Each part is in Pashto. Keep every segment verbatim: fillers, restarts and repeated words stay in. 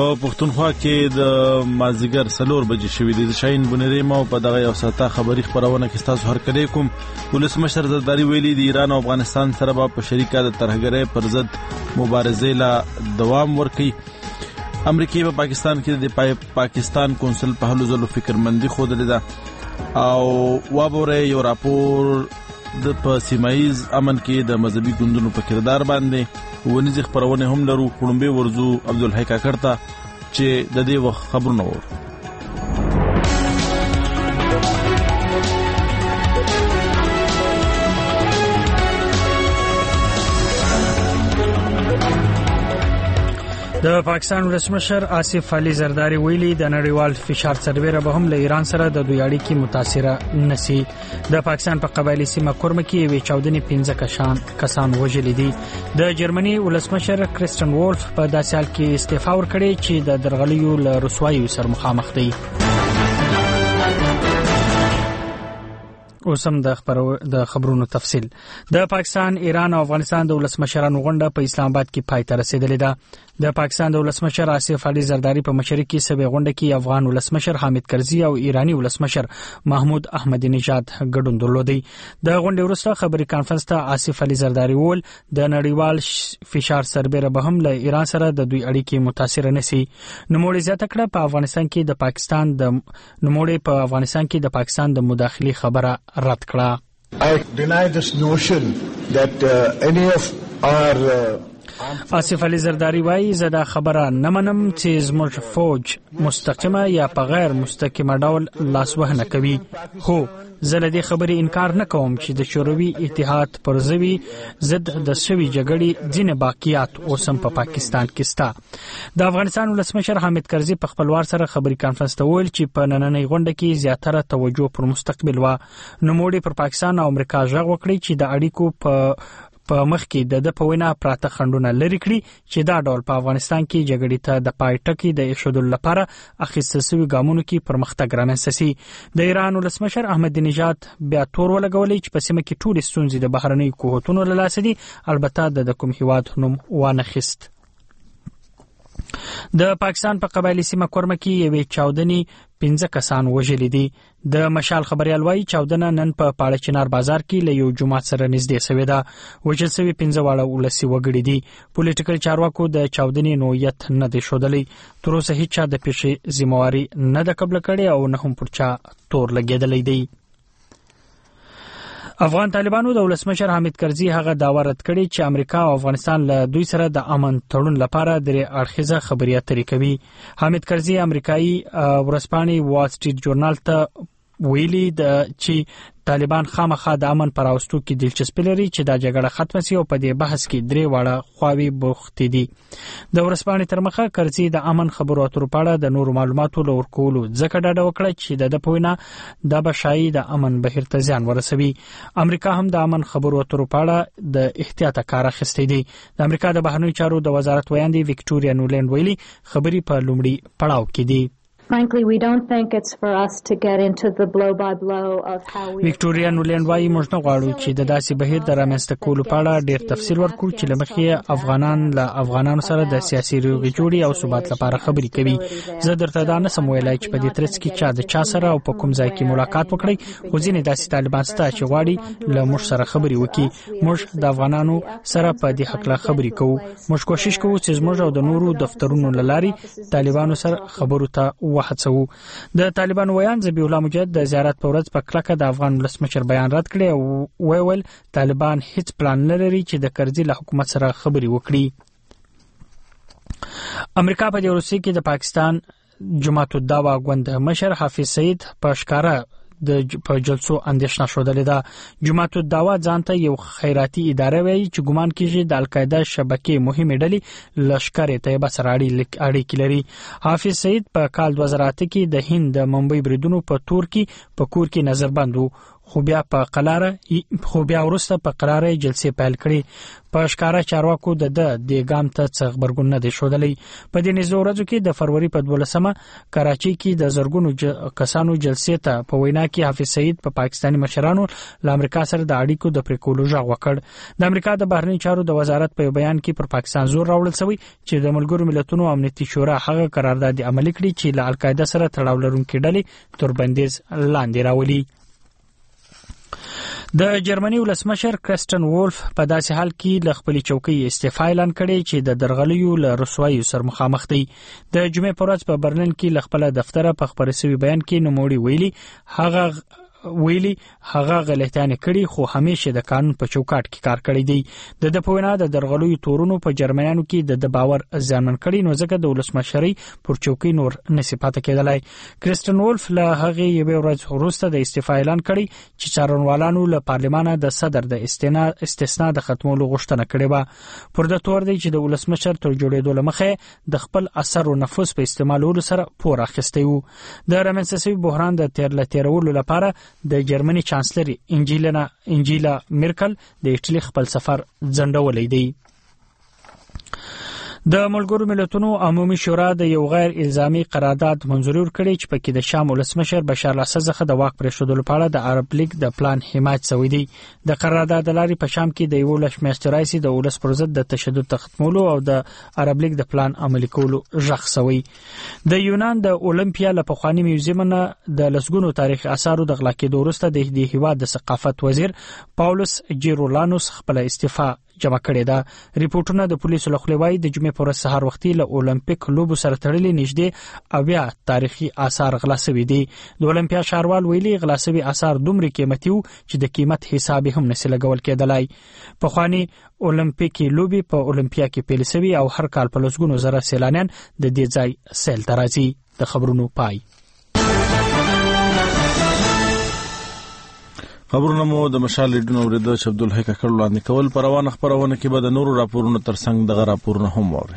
په پښتونخوا کې د مازیګر څلور بجې شوې دي. شاهین بنيري مو په دغه یو ساعته خبري خبرونه کې تاسو هر کله کوم ولسمشر زرداری ویلي د ایران او افغانستان سره په شریکه د ترهګرۍ پر ضد مبارزې لا دوام ورکړي. امریکای په پاکستان کې د پاکستان کونسل په هلو ځلو فکرمندي خوده ده او وابوره یو راپور د په سیمایز امن کې د مذهبي ګوندونو په کردار باندې ونیزه خبرونه هم لرو. کوړمبه ورزو عبدالحی کاکړتا چې د دې وخت خبرونه وو. د پاکستان ولسمشر آصف علي زرداری ویلي د نړیوال فشار سربېره به هم له ایران سره د دوی اړیکې متاثره نشي. د پاکستان په قبایلی سیمه کورم کې وی چاودنې پنځه کسان کسان وژل دي. د جرمني ولسمشر کریستن وولف په داسې حال کې استعفا ورکړي چې د درغلیو له رسوایي سره مخامخ دي. اوسم د خبرو د خبرونو تفصيل. د پاکستان، ایران او افغانستان د ولسمشرانو غونډه په اسلام آباد کې پای ته رسیدلې ده. د پاکستان د ولسمشر آصف علي زرداری په مشرۍ کې سبي غونډه کې افغان ولسمشر حامد کرزي او ایرانی ولسمشر محمود احمدی نژاد ګډون درلودي. د غونډې وروسته خبري کانفرنس ته آصف علي زرداری ول د نړیوال فشار سربېره به هم له ایران سره د دوی اړیکې متاثر نشي. نوموړي زیاته کړه په افغانستان کې د پاکستان د نوموړي په افغانستان کې د پاکستان د مداخلي خبره رد کړه. I deny this notion that uh, any of our uh, آصف علي زرداری وایي زه دا خبره نه منم چې زموږ فوج مستقیمه یا په غیر مستقیمه ډول لاسوهنه کوي. خو زه له دې خبرې انکار نه کوم چې د شوروي اتحاد پر ضد ضد د شوي جګړې ځینې باقیات اوسم په پاکستان کې ستا. د افغانستان ولسمشر حامد کرزي په خپلوار سره خبري کانفرنس ته ویل چې په نننۍ غونډه کې زیاتره توجه پر مستقبل و. نوموړي پر پاکستان او امریکا ژغ وکړي چې د اړیکو په په مخ کې د د پوینا پراته خندونه لري کړی چې دا ډول په افغانستان کې جګړې ته د پای ټکی د ایښودلو لپاره اخیستل شوی ګامونو کې پرمختګ رامنځته شي. د ایران ولسمشر احمدی نژاد بیا تور ولګولې چې په سیمه کې ټول ستونزې د بهرنۍ قوتونو له لاسه دي، البته د کوم هیواد نوم وانه خست. د پاکستان په قبایلی سیمه کورم کې یوې چاودنې پنځه کسان وژل دي. د مشال خبريال وايي چاودنه نن په پاړه چنار بازار کې له یو جمعه سره نږدې شوې ده. وژل شوی پنځه واړه ولسی وګړي دي. پولیټیکل چارواکو د چاودنې نوعیت نه دی ښودلی. تر اوسه هیڅ چا د پیښې ذمہواری نه ده قبول کړې او نه هم پر چا تور لګیدلی دی. افغان طالبانو د ولسمشر حامد کرزي هغه داوا رد کړی چې امریکا او افغانستان له دوی سره د امن تړون لپاره د اړخیزه خبري اترې کوي. حامد کرزي امریکایي ورځپاڼې وال سټریټ جورنال ته ویلي د چې طالبان خامخا د امن پر اوستو کې دلچسپي لري چې دا جګړه ختمه شي او په دې بحث کې درې واړه خواوې بوختې دي. د ورځپاڼې تر مخه کرزي د امن خبرو اترو په اړه د نورو معلوماتو لور کولو ځکه ډاډه وکړه چې د پوینا د بشایي د امن بهیر ته ځان ورسوي. امریکا هم د امن خبرو اترو په اړه د احتیاط کار اخیستی دی. د امریکا د بهرنیو چارو د وزارت ویاندې وکټوریا نولند ویلي خبري په لومړي پړاو کې دي. Frankly, we don't think it's for us to get into the blow by blow of how we وکټوریا نولند وايي موږ نه غواړو چې د داسې بهیر د رامنځته کولو په اړه ډېر تفصیل ورکړو چې لمخې افغانان له افغانانو سره د سیاسي روغې جوړې او ثبات لپاره خبرې کوي. زه درته دا نه سم ویلای چې په دې ترڅ کې چا د چا سره او په کوم ځای کې ملاقات وکړي. خو ځینې داسې طالبان ستا چې غواړي له موږ سره خبرې وکړي. موږ د افغانانو سره په دې حق لا خبرې کوو. موږ کوشش کوو چې موږ او د نورو دفترونو لاري طالبانو سره خبرو ته وهڅوو. د طالبانو ویان ذبیح الله مجاهد د زیارت په ورځ په کلکه د افغان ولسمشر بیان رد کړی او ویل طالبان هیڅ پلان نه لري چې د کرزي له حکومت سره خبرې وکړي. امریکا په دې وروسته کې د پاکستان جماعت الدعوه غوند مشر حافظ سعید په ښکارا د په جلسو اندیشنه شودلې ده. جماعت الدعوه ځانته یو خیراتي اداره وایي چې ګمان کیږي د القاعده شبکې مهمه ډلې لشکره طیبه سره اړیکې لري. حافظ سعید په کال دوه زره اته کې د هند د ممبئی بریدونو په تور کې په کور کې نظر بند وو، خو بیا په قلاره خو بیا وروسته په قراره جلسې پیل کړې. په ښکارا چارواکو د د ګام ته څه خبرګون نه دی ښودلی. په دې نږدې ورځو کې د فروری په دولسمه کراچۍ کې د زرګونو ج... کسانو جلسې ته په وینا کې حافظ سعید په پا پاکستاني مشرانو له امریکا سره د اړیکو د پریکولو ژغ وکړ. د امریکا د بهرنی چارو د وزارت په بیان کې پر پاکستان زور راوړل شوی چې د ملګرو ملتونو امنیتي شورا هغه قرارداد عملي کړي چې له القاعده سره تړاو لرونکي ډلې تر بندیز لاندې راولي. د جرمني ولسمشر کرستن وولف په داسې حال کې له خپل چوکۍ استعفا اعلان کړي چې د درغلیو له رسوایي سره مخامخ دی. د جمعې په ورځ په برلین کې له خپل دفتر په خبري شوی بیان کې نوموړي ویلي هغه ویلي هغه غلطیانه کړي خو همیشه د قانون په چوکاټ کې کار کړی دی. د د پوینا د درغلوي تورونو په جرمنیانو کې د باور ځانمن کړي نو ځکه د ولسمشري پر چوکۍ نور نصيحت کېدلای. کرستن وولف له هغه یو ورځ وروسته د استعفا اعلان کړي چې څارنوالانو له پارلمان د صدر د استثناء د ختمولو غوښتنه کړې و. پر د تور دی چې د ولسمشر تر جوړېدو لمخه د خپل اثر او نفوذ په استعمالولو سره پور اخیستی وو. د رامنځته بحران د تیر لتیرولو لپاره د جرمني چانسلر انجیلا انجیلا مرکل د ایټالیا خپل سفر ځنډولې دی. د ملګرو ملتونو عمومي شورا د یو غیر الزامي قرارداد منظوري ورکړي چې پکې د شام ولسمشر بشار الاسد څخه د واک پرېښودلو لپاره د عرب لیگ د پلان حمایت شوی دی. د قرارداد لاري په شام کې د یو لښ میاشتې راځي د ولس پر ضد د تشدد تختمولو او د عرب لیگ د پلان عملي کولو ژغ شوی. د یونان د اولمپیا له پخوانی میوزیم نه د لسګونو تاریخي آثارو د غلا کېدو وروسته د دې هیواد د ثقافت وزیر پاولوس جیرولانوس خپل استعفا جمع کړی دا. ریپورتونه د پولیسو لخوا وايي د جمعې پر سهار وختي له اولمپیک لوبو سره تړلې نږدې اویا تاریخي آثار غلا شوي دي. د اولمپیا شاروال ویلي غلا شوي آثار دومره قیمتي وو چې د قیمت حساب هم نشي لګول کېدلای. پخوانی اولمپیک لوبي په اولمپیا کې پیل شوي او هر کال په لسګونو زره سیلانیان د دې ځای سیل ته راځي. د خبرونو پای. خبرونه مو د مشال لیدونو ورده چې عبدالحق کړه وړاندې کول پر روانه خبرونه کې به د نورو راپورونو ترڅنګ دغه راپورونه هم ووري.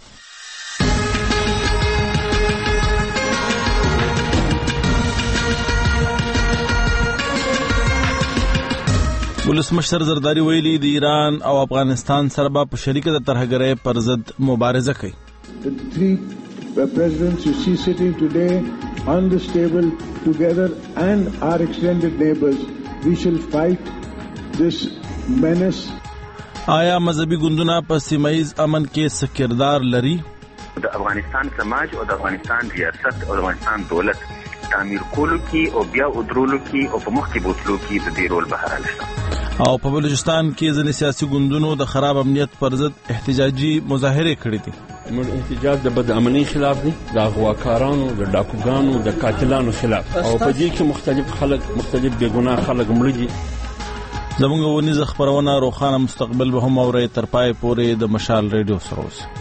ولسمشر زرداری ویلي د ایران او افغانستان سره په شریکه د ترهګرۍ پر ضد مبارزه کوي. The three presidents you see sitting today on this table together and our extended neighbors, we shall fight this menace. آیا مذهبي ګوندونه په سیمایي امن کې څه کردار لري؟ د افغانستان سماج او د افغانستان ریاست او د افغانستان دولت تعمیر کولو کې او بیا ودرولو کې او په مخ کې بوتلو کې د دې رول بهر نشته. او په بلوچستان کې ځینې سیاسي ګوندونو د خراب امنیت پر ضد احتجاجي مظاهره کړې دي. موږ احتجاج د بد امنۍ خلاف دي، د غواکارانو، د ډاکوګانو، د قاتلانو خلاف، او په دې کې مختلف خلک مختلف بې ګناه خلک مړه دي. زموږ ونیزه خبرونه روښانه مستقبل به هم اوري. تر پای پورې د مشال ریډیو سره اوسئ.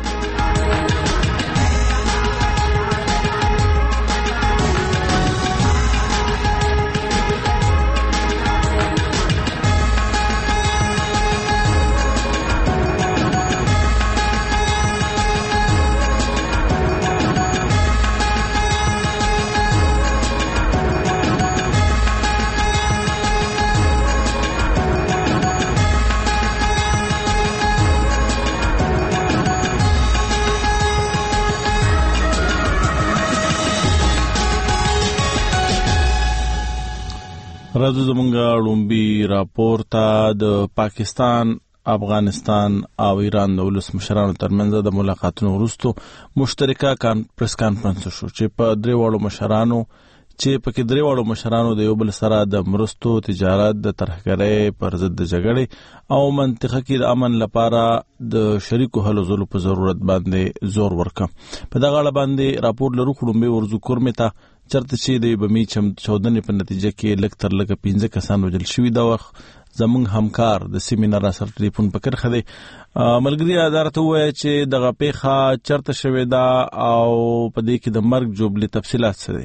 راځو زمونږ لومبي راپور ته. د پاکستان، افغانستان او ایران د ولسمشرانو ترمنځ د ملاقاتونو وروسته مشترکه پریس کانفرنس شو چې په درې واړو مشرانو چې په کې درې واړو مشرانو د یو بل سره د مرستو، تجارت، د ترهګرۍ پر ضد د جګړې او منطقه کې د امن لپاره د شریکو هلو ځلو په ضرورت باندې زور ورکړ. په دغه اړه باندې راپور لرو. لومبي ورزو کورمه ته چرته چې د بمی چودنې په نتیجه کې لږ تر لږه پنځه کسان وژل شوي. دا وخت زمونږ همکار د سیمینار سره ټلیفون په کرخه دی. ملګری اداره ته وایي چې دغه پیښه چرته شوې ده او په دې کې د مرګ جوړلې تفصیلات څه دي؟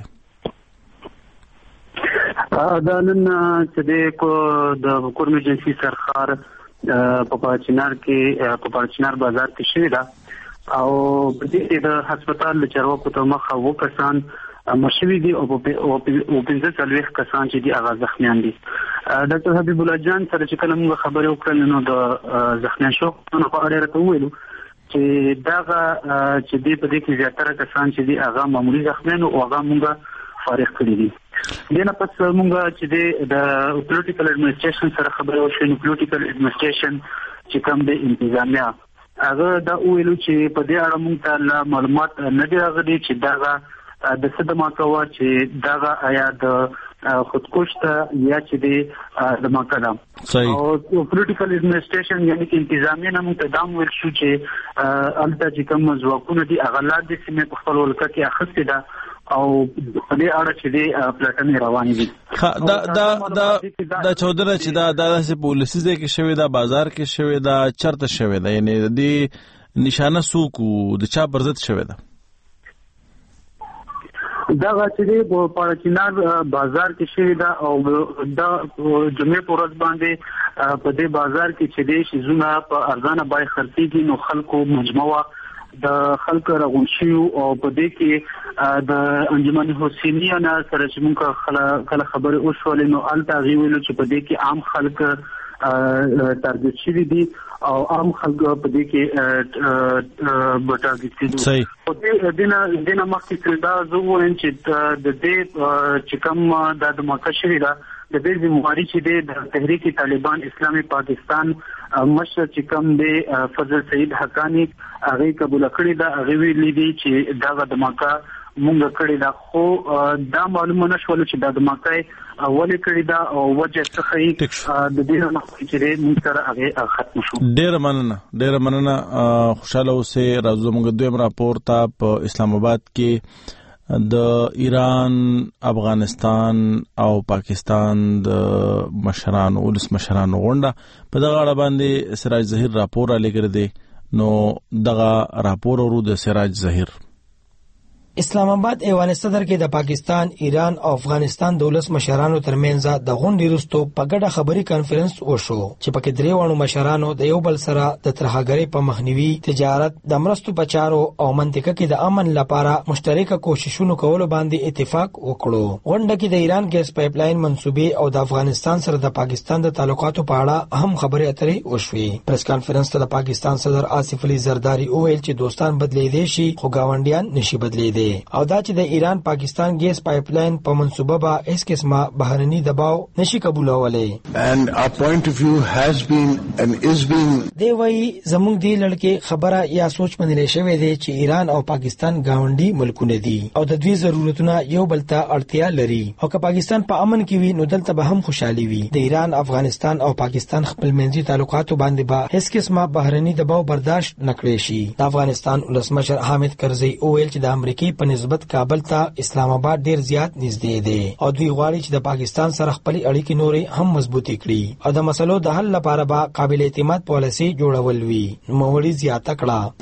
دا نن چې د کورمه جنسي سرخار په پاچنار کې په پاچنار بازار کې شوې ده او په دې کې د هسپتال چارواکو ته مخه و کسان مشوي دي او په پنځه څلوېښت کسان چې دي هغه زخمیان دي. ډاکټر حبیب الله جان سره چې کله موږ خبرې وکړل نو د زخمیان شو نو په اړه راته وویلو چې دغه چې دې په دې کې زیاتره کسان چې دي هغه معمولی زخمیان او هغه موږ فارغ کړي دي. دنه پس موږ چې د پولیټیکل اډمنسټریشن سره خبرې وشوې نو پولیټیکل اډمنسټریشن چې کوم د انتظامیه هغه دا ویلو چې په دې اړه موږ ته معلومات نه دي راغلي چې دغه د صدمه کوا چې دغه آیا د خودکش ته یا چې د ماکدام او پولیټیکل اډمنسټریشن یعنی چې انتظامیه نوم ته دام ویل شو چې البته چې کوم ځواکونه دي هغه لا د سیمې په خپل ولکه کې اخستې ده او په دې اړه چې د پلاتنې روانې دي. دا دا دا دا چودره چې دا داسې پولیسي ځای کې شوی دا بازار کې شوی دا چرته شوی دا یعنی د دې نشانه څوک د چا پر ضد شوی دا دا چې په پاړچینار بازار کې شوی دا او دا جمعې پر ورځ باندې په دې بازار کې چې د شیزونه په ارزانه بای خرڅېږي نو خلکو مجموعه د خلکو راغونډ او په دې کې د انجمن حسینیه نه سره چې موږ کله خبرې وشولې نو الته ویلو چې په دې کې عام خلک ټارګټ شوي دي او عام خلک په دې کې ټارګټ کېدو. په دې دنه دنه مخکې دا زه وایم چې د دې چې کوم د دماکه شوی دا د دې ذمہواری چې د تحریک طالبان اسلامي پاکستان مشر چې کوم دی فضل سعید حقانی هغه قبول کړی دا هغه ویلي دي چې دا دماکه مونږ کړی دا خو دا معلومه نشول چې دا دماکه ولې کړی دا او وجه څه خي د دې نه چې موږ سره هغه ختم شو. ډیر مننه ډیر مننه خوشاله اوسه. راځو موږ دویم راپور ته په اسلام آباد کې د ایران افغانستان او پاکستان د مشران ولس مشران غونډه په دغه اړه باندې سراج ظهیر راپور را لګر دی نو دغه راپور ورو د سراج ظهیر. اسلام آباد ایوان صدر کې د پاکستان، ایران او افغانستان د ولس مشرانو ترمنځ د غونډې وروسته په ګډه خبري کانفرنس وشو چې پکې درې وانو مشرانو د یو بل سره د ترهګرۍ په مخنیوي، تجارت، د مرستو بچارو او منطقه کې د امن لپاره مشترکه کوششونو کولو باندې اتفاق وکړو. غونډه کې د ایران ګیس پایپ لاین منسوبې او د افغانستان سره د پاکستان د تعلقاتو په اړه اهم خبرې اترې وشوې. پریس کانفرنس ته د پاکستان صدر آصف علي زرداری وویل چې دوستان بدلیدي شي خو گاونډیان نشي بدلیدي او دا چې د ایران پاکستان ګیس پایپ لاین په منسوبه به هیڅ قسمه بهرني دباو نشي قبولولای. and our point of view has been and is being دی وی زموږ دی لړکې خبره یا سوچ منلې شوې ده چې ایران او پاکستان گاونډي ملکونه دي او د دوی ضرورتونه یو بل ته اړتیا لري او که پاکستان په امن کې وي نو دلته به هم خوشحالي وي. د ایران، افغانستان او پاکستان خپل منځي تعلقاتو باندې به هیڅ قسمه بهرني دباو برداشت نکړي شي. د افغانستان ولسمشر حامد کرزي وویل چې د امریکای په نسبت کابل ته اسلام آباد ډیر زیات نږدې دی او دوی غواړي چې د پاکستان سره خپل اړیکې نورې هم مضبوطې کړي او د مسلو د حل لپاره به قابل اعتماد پالیسي جوړول وي. نوموړي زیاته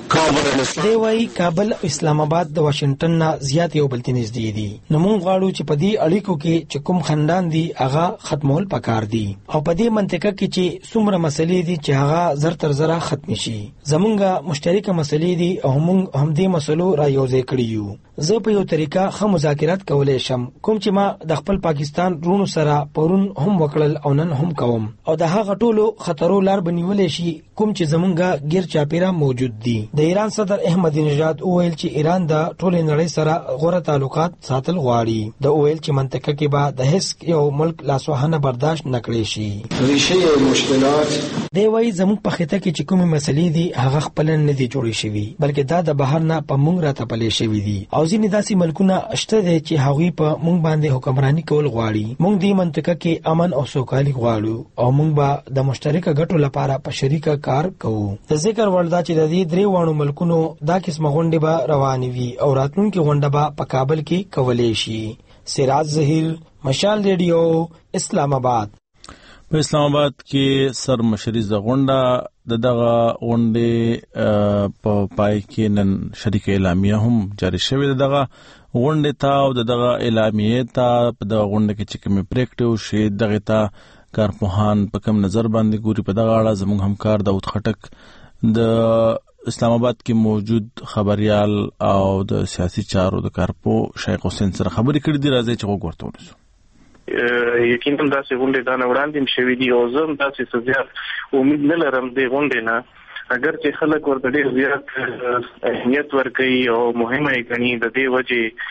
کړه دی وايي کابل او اسلام آباد د واشنگټن نه زیات یو بل ته نږدې دي نو موږ غواړو چې په دې اړیکو کې چې کوم خندان دي هغه ختمول پکار دي او په دې منطقه کې چې څومره مسلې دي چې هغه زر تر زره ختم شي. زمونږه مشترکه مسلې دي او موږ هم دې مسلو را یوځای کړي یو. زه په یو طریقه خه مذاکرات کولای شم کوم چې ما د خپل پاکستان رونو سره پرون هم وکړل او نن هم کوم او د هغه ټولو خطرو لار بنیولې شي کوم چې زمونږه غیر چاپیره موجود دي. د ایران صدر احمد نژاد وویل چې ایران د ټولې نړۍ سره غوره تعلقات ساتل غواړي. د وویل چې منطقه کې به د هیڅ یو ملک لاسوهنه برداشت نکړي شي. ریشه مشکلات دی وايي زموږ په خطه کې چې کومه مسلې دي هغه خپل نه دي جوړې شوی بلکې دا د بهر نه په موږ راته پلي شوی دي او ځینې داسې ملکونه شته دي چې هغوی په موږ باندې حکمرانی کول غواړي. موږ دې منطقه کې امن او سوکالي غواړو او موږ به د مشترکه ګټو لپاره په شریکه کار کوو. د ذکر وړ دا چې د دې درې وانو ملکونو دا قسمه غونډې به روانې وي او راتلونکي غونډه به په کابل کې کولای شي. سراج ظهیر، مشال ریډیو، اسلام آباد. په اسلام آباد کې سر مشریزه غونډه د دغه غونډې په پای کې نن شریک اعلامیه هم جاری شوې ده. دغه غونډې ته او دغه اعلامیه ته په دغه غونډه کې چې کومې پریکټې وشي دغه ته کارپوهان په کوم نظر باندې ګوري په دغه اړه زموږ همکار داود خټک د اسلام آباد کې موجود خبريال او د سیاسي چارو د کارپو شیخ حسین سره خبرې کړې دي. راځي چې وګورئ ونسو. یقینا داسې غونډې دا نه وړاندې شوې دي او زه داسې څه زیات امید نه لرم د غونډې نه، اگر چې خلک ورته ډېر زیات اهمیت ورکوي او مهمه یې ګڼي د دې وجې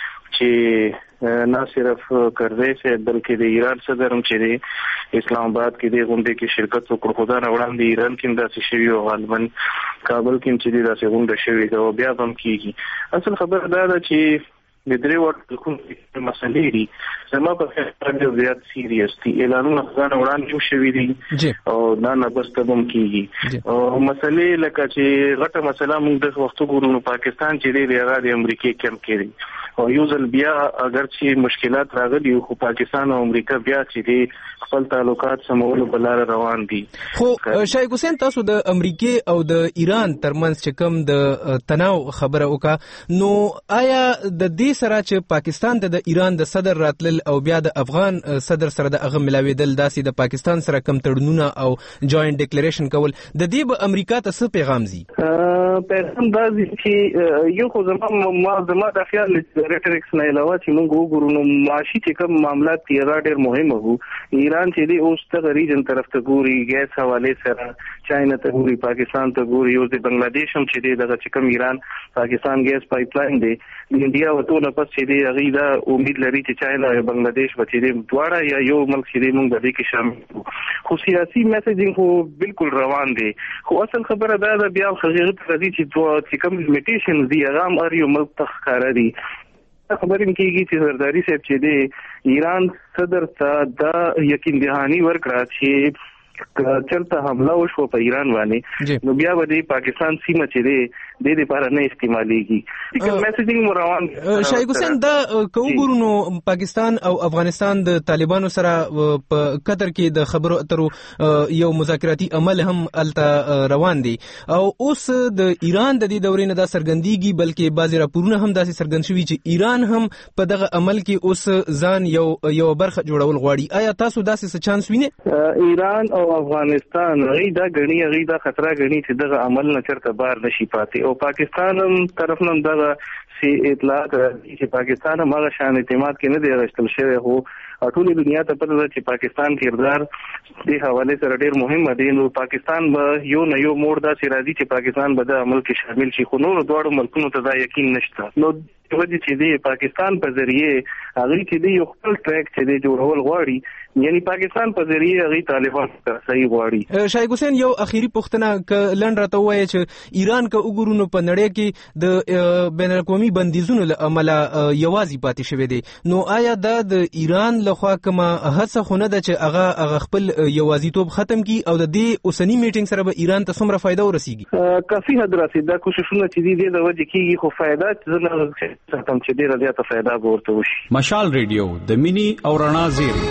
چې نه صرف کرزی صاحب بلکې د ایران صدر هم چې دی اسلام آباد کې د غونډې کې شرکت وکړ، خو دا نه وړاندې ایران کې هم داسې شوي او غالبا کابل کې هم چې دی داسې غونډه شوې ده او بیا به هم کېږي. اصل خبره دا ده چې د درې وړ کوم مسلې دي زما په خیال ډېر زیات سیریس دي. اعلانونه ځان وړاندې شوي دي او دا نه بس ته هم کېږي. او مسلې لکه چې غټه مسله موږ د وخت ګورو نو پاکستان چې دی هغه د امریکې کم کړي او یو ځل بیا اگر چې مشکلات راغلي خو پاکستان او امریکا بیا چې دی خپل تعلقات سمولو په لار روان دي. خو شیخ حسین تاسو د امریکې او د ایران ترمنځ چې کوم د تناو خبره وکړه، نو آیا د دې سره چې پاکستان ته د ایران د صدر راتلل او بیا د افغان صدر سره د هغه ملاویدل داسې د پاکستان سره کم تړونونه او جوائنٹ ډیکلیریشن کول د دې به امریکا ته څه پیغام زی؟ پیغام دا دی چې یو خو زما ما زما د خیال ریټریکس نه علاوه چې موږ وګورو نو معاشي چې کوم معاملات دي هغه ډېر مهم وو. ایران چې دی اوس ته ریجن طرف ته ګوري، ګیس حواله سره چاینا ته ګوري، پاکستان ته ګوري، او د بنگلاديش هم چې دی دغه چې کوم ایران پاکستان ګیس پایپ لاین دی د انډیا وته نه پس چې دی هغه دا امید لري چې چاینا او بنگلاديش به چې دی دواړه یا یو ملک چې دی موږ به دې کې شامل خو سیاسي میسیجینګ خو بالکل روان دی. خو اصل خبره دا ده بیا حقیقت راځي چې دوه چې کوم لیمیټیشنز دي هغه هم هر یو ملک ته ښکاره دي. خبرې کېږي چې زرداری صاحب چې دی ایران صدر ته دا یقین دهانی ورکړه چې چلته حمله وشو په ایران باندې نو بیا به پاکستان سیمه چې دی د دې لپاره نه استعمالېږي. کوم میسیجینګ مو روان شیخ حسین دا کو ګورو نو پاکستان او افغانستان د طالبانو سره په قطر کې د خبرو اترو یو مذاکراتي عمل هم الته روان دي او اوس د ایران د دې دورې نه دا سرګندېږي بلکې بعضی راپورونه هم داسې سرګند شوي چې ایران هم په دغه عمل کې اوس ځان یو یو برخه جوړول غواړي. آیا تاسو داسې څه چانس وینئ؟ ایران او افغانستان غي دا غني غي دا خطر غني چې دغه عمل نه چرته بار نشي پاتې او پاکستان هم طرف نن دغه سی اطلاعات چې پاکستان هم هغه شان اعتماد کې نه دی غشتل شوی. خو ټول دنیا ته پته ده چې پاکستان کردار د حواله سره ډیر مهم دی. نو پاکستان به یو نه یو موړ دا چې راځي چې پاکستان به د عمل کې شامل شي، خو نور دواړو ملکونو ته دا یقین نشته. نو وجه چې دی پاکستان په ذریعه هغه چې دی یو خپل ټریک چې دی جوړول غواړي، یعنی پاکستان په ذریعه هغه طالبان ته صحیح غواړي. شیخ حسین یو اخیری پوښتنه ک لند راته وایي چې ایران که وګورو نو په نړۍ کې د بین الاقوامي بندیزونو له امله یوازې پاتې شوی دی، نو آیا دا د ایران لخوا کومه هڅه خو نه ده چې هغه هغه خپل یوازیتوب ختم کړي او د دې اوسنی میټینګ سره به ایران ته څومره فایده ورسیږي؟ کافي حد رسیدا کوششونه چې دي د وجه کېږي خو فایده زنه څنګه چې ډیره زیاته فایده ورته وشي. مشال ریډیو د مینی او رڼا زیری.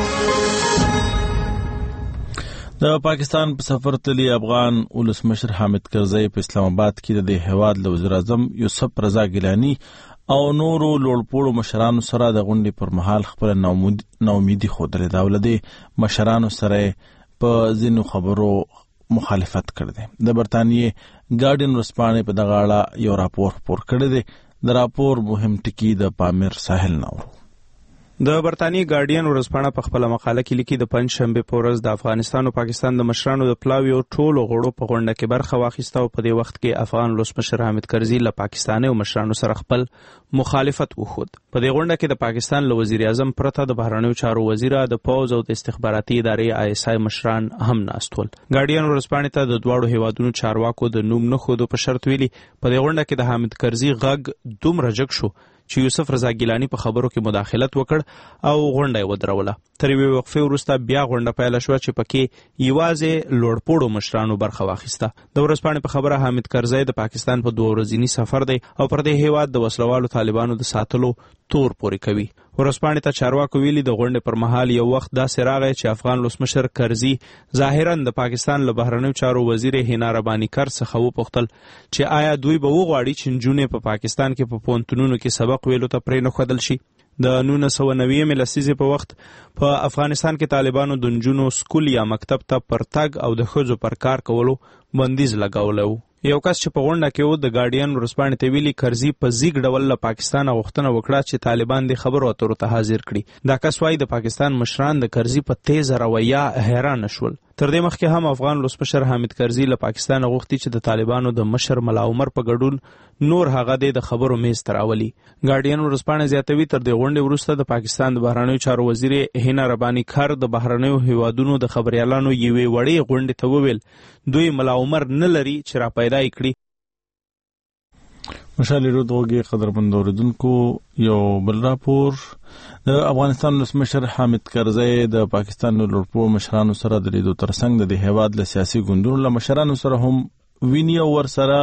د پاکستان په سفر تللی افغان ولسمشر حامد کرزی په اسلام آباد کې د هیواد له وزیر اعظم یوسف رضا ګیلانی او نورو لوړپوړو مشرانو سره د غونډې پر مهال خپل ناامیدي ښودلې ده او له دې مشرانو سره په ځینو خبرو مخالفت کړی دی. د برطانیې ګارډین ورځپاڼې په دغه اړه یو راپور خپور کړی دی. د راپور مهم ټکی د پامیر ساحل نورو. د برطانیې ګارډین ورځپاڼه په خپل مقاله کې لیکي د پنځ شنبه په ورځ د افغانستان او پاکستان د مشرانو د پلاویو ټولو غړو په غونډه کې برخه واخیسته او په دې وخت کې افغان ولسمشر حامد کرزي له پاکستاني او مشرانو سره خپل مخالفت وښود. په دې غونډه کې د پاکستان له وزیر اعظم پرته د بهرنیو چارو وزیر، د پوز او د استخباراتي ادارې آی اس آی مشران هم ناست ول. ګارډین ورځپاڼې ته د دواړو هیوادونو چارواکو د نوم نه ښودو په شرط ویلي په دې غونډه کې د حامد کرزي غږ دومره جګ شو چې یوسف رضا ګیلانی په خبرو کې مداخلت وکړ او غونډه یې ودروله. تر یوې وقفې وروسته بیا غونډه پیل شوه چې پکې یوازې لوړپوړو مشرانو برخه واخیسته. د ورځپاڼې په خبره حامد کرزی د پاکستان په دوه ورځني سفر دی او پر دې هیواد د وسلوالو طالبانو د ساتلو تور پورې کوي. ورځپاڼې ته چارواکو ویلي د غونډې پر مهال یو وخت داسې راغی چې افغان ولسمشر کرزي ظاهرا د پاکستان له بهرنیو چارو وزیر هینا رباني کر څخه وپوښتل چې آیا دوی به وغواړي چې نجونې په پاکستان کې په پوهنتونونو کې سبق ویلو ته پرې نښودل شي. د نولس سوه نوي لسیزې په وخت په افغانستان کې طالبانو د نجونو سکول یا مکتب ته پر تګ او د ښځو پر کار کولو بندیز لګولی و. یو کس چې په غونډه کې و د ګارډین ورسپانې ته ویلي کرزي په زیږ ډول له پاکستان غوښتنه وکړه چې طالبان د خبرو اترو ته حاضر کړي. دا کس وايي د پاکستان مشران د کرزي په تیز رویه حیران شول. تر دې مخکې هم افغان ولسمشر حامد کرزي له پاکستان غوښتي چې د طالبانو د مشر ملا عمر په ګډون نور هغه د خبرو میز ته راولي. ګارډین ورسپانې زیاتوي تر دې غونډې وروسته د پاکستان د بهرنیو چارو وزیر هینا ربانی کار د بهرنیو هیوادونو د خبريالانو یوې وړې غونډې ته وویل دوی ملا عمر نه لري چې را پیدا کړي. مشال رودوږي قدرمن اوریدونکو یو بل راپور د افغانستان ولسمشر حامد کرزي د پاکستان لوړپوړو مشرانو سره د لیدو ترڅنګ د هیواد له سیاسي ګوندونو له مشرانو سره هم ویني او ور سره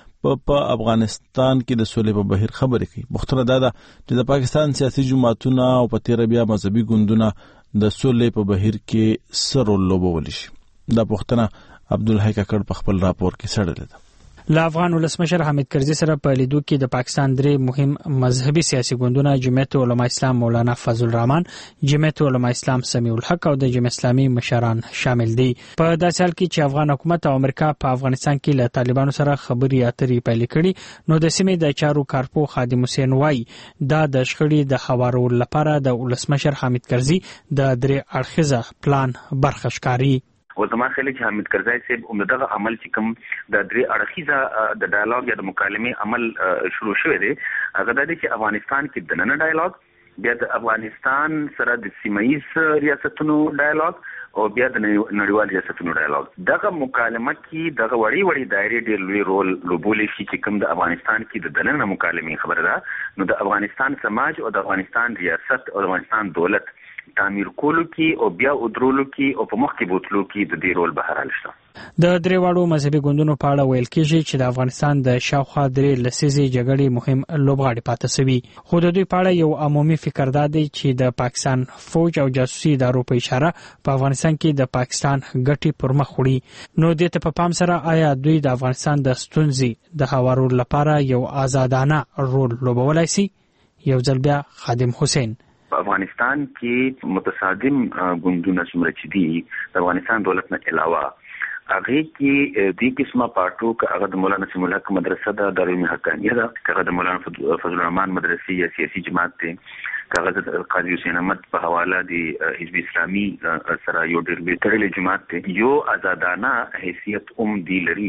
په افغانستان کې د سولې په بهیر خبرې کوي. بختره دا ده چې د پاکستان سیاسي جماعتونه او په تیر بیا مذهبي ګوندونه د سولې په بهیر کې سر لوبول شي. دا پښتنه عبدالحی ککړ په خپل راپور کې سړلې ده. له افغان ولسمشر حامد کرزي سره په لیدو کې د پاکستان درې مهم مذهبي سیاسي ګوندونه جمعیت علماء اسلام مولانا فضل الرحمن، جمعیت علماء اسلام سمیع الحق او د جمعیت اسلامي مشران شامل دي. په داسې حال کې چې افغان حکومت او امریکا په افغانستان کې له طالبانو سره خبرې اترې پیل کړي، نو د سیمې د چارو کارپو خادم حسین وای دا د شخړې د هوارولو لپاره د ولسمشر حامد کرزي د درې اړخیزه پلان برخه ښکاري. و زما خیال چې حامد کرزي صاحب عمدغه عمل چې کوم د درې اړخیزه د ډایالوګ یا د مکالمې عمل شروع شوی دی هغه د چې افغانستان کې د نن ډایالوګ، بیا د افغانستان سره د سیمایي ریاستونو ډایالوګ او بیا د نړیوال ریاستونو ډایالوګ. دغه مکالمه کې دغه وړي وړي دایره ډېر لوی رول لوبولی شي چې کوم د افغانستان کې د دننه مکالمې خبره ده. نو د افغانستان سماج او د افغانستان ریاست او د افغانستان دولت تعمیر کولو کې او بیا ودرولو کې او په مخ کې بوتلو کې د دې رول بهرال شته. د درې واړو مذهبي ګوندونو په اړه ویل کېږي چې د افغانستان د شاوخوا درې لسیزې جګړې مهم لوبغاړي پاتې شوي، خو د دوی په اړه یو عمومي فکر دا دی چې د پاکستان فوج او جاسوسي ادارو په اشاره په افغانستان کې د پاکستان ګټې پر مخ وړي. نو دې ته په پام سره آیا دوی د افغانستان د ستونزې د هوارولو لپاره یو آزادانه رول لوبولای شي؟ یو ځل بیا خادم حسین. په افغانستان کې متصادم ګوندونه څومره چې دي د افغانستان دولت نه علاوه هغه کې د قسمه پارټو که هغه د مولانا سمیع الحق مدرسه ده، دارالعلوم حقانیه ده، که هغه د مولانا فضل الرحمن مدرسې یا سیاسي جماعت ده، که هغه د قاضي حسین احمد په حواله د حزب اسلامي سره یو ډېر لوی تړلې جماعت ده، یو آزادانه حیثیت هم دی لري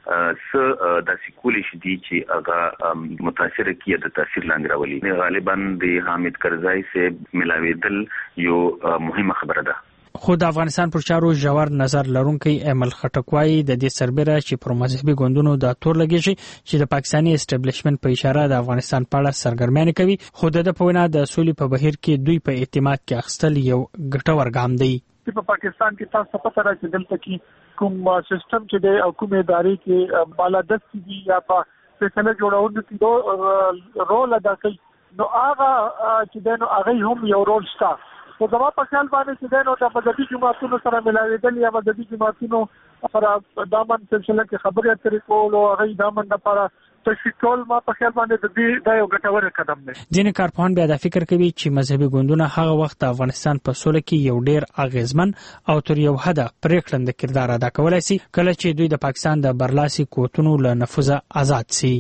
څه داسې کولی شي دي چې هغه متاثره کیه د تاثیر لاندې راولي. غالبا د حامد کرزي صاحب ملاویدل یو مهمه خبره ده. خو د افغانستان پر چارو ژور نظر لرونکي امل خټکوای د دې سربېره چې پر مذهبي ګوندونو د تور لګیږي چې د پاکستاني اسټابلیشمنت په اشاره د افغانستان په اړه سرګرمي کوي، خو د په وینا د سولې په بهیر کې دوی په اعتماد کې اخستل یو ګټور ګام دی. په پاکستان کې تاسو پته راځي چې دلته کې کوم سیستم چې دی او کوم ادارې کې بالادست دي یا په فیصله جوړولو کې رول ادا کوي، نو هغه چې دی نو هغه هم یو رول شته. خو زما په خیال باندې چې دی نو د مذهبي جماعتونو سره ملاوېدل یا مذهبي جماعتونو سره دامن سلسله کې خبرې اترې کول او هغه دامن لپاره تشویق کول ما په خیال باندې د دې دا یو ګټور قدم دی. ځینې کارپوهان بیا دا فکر کوي چې مذهبي ګوندونه هغه وخت د افغانستان په سوله کې یو ډېر اغیزمن او تر یو حده پرېکړنده کردار ادا کولای شي کله چې دوی د پاکستان د برلاسي کوتونو له نفوذه آزاد شي.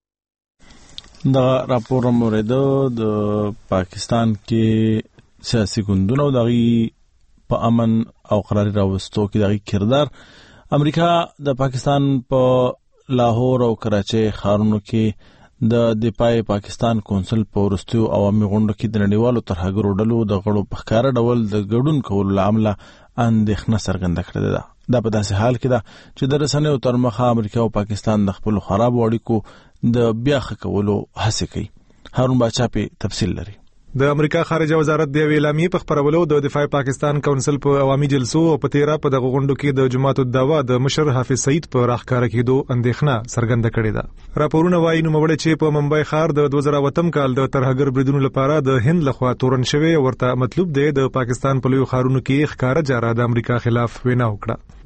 دا راپور موریده د پاکستان کې سیاسي ګوندونه او دغه په امن او قراري راوستو کې دغه کردار امریکا د پاکستان په لاهور او کراچۍ ښارونو کې د دفاع پاکستان کونسل په ورستیو عوامي غونډو کې د نړیوالو ترهګرو ډلو د غړو په ښکاره ډول د ګډون کولو له امله اندېښنه څرګنده کړې ده. دا په داسې حال کې ده چې د رسنیو تر مخه امریکا او پاکستان د خپلو خرابو اړیکو د بیا ښه کولو هڅې کوي. هارون باچا په تفصیل لري. د امریکا خارجه وزارت د اعلامیې په خبرولو د دفاع پاکستان کونسل په عوامي جلسو او په تیرا په دغه غونډو کې د جماعت الدعوا د مشر حافظ سعید په راخکاره کېدو اندېښنه څرګنده کړې ده. راپورونه وايي نو مړ چې په ممبئی ښار د دوه زره اووه کال د ترهګر بریدونو لپاره د هند لخوا تورن شوی ورته مطلوب دی د پاکستان په لوی ښارونو کې ښکارا جاره د امریکا خلاف وینا وکړه.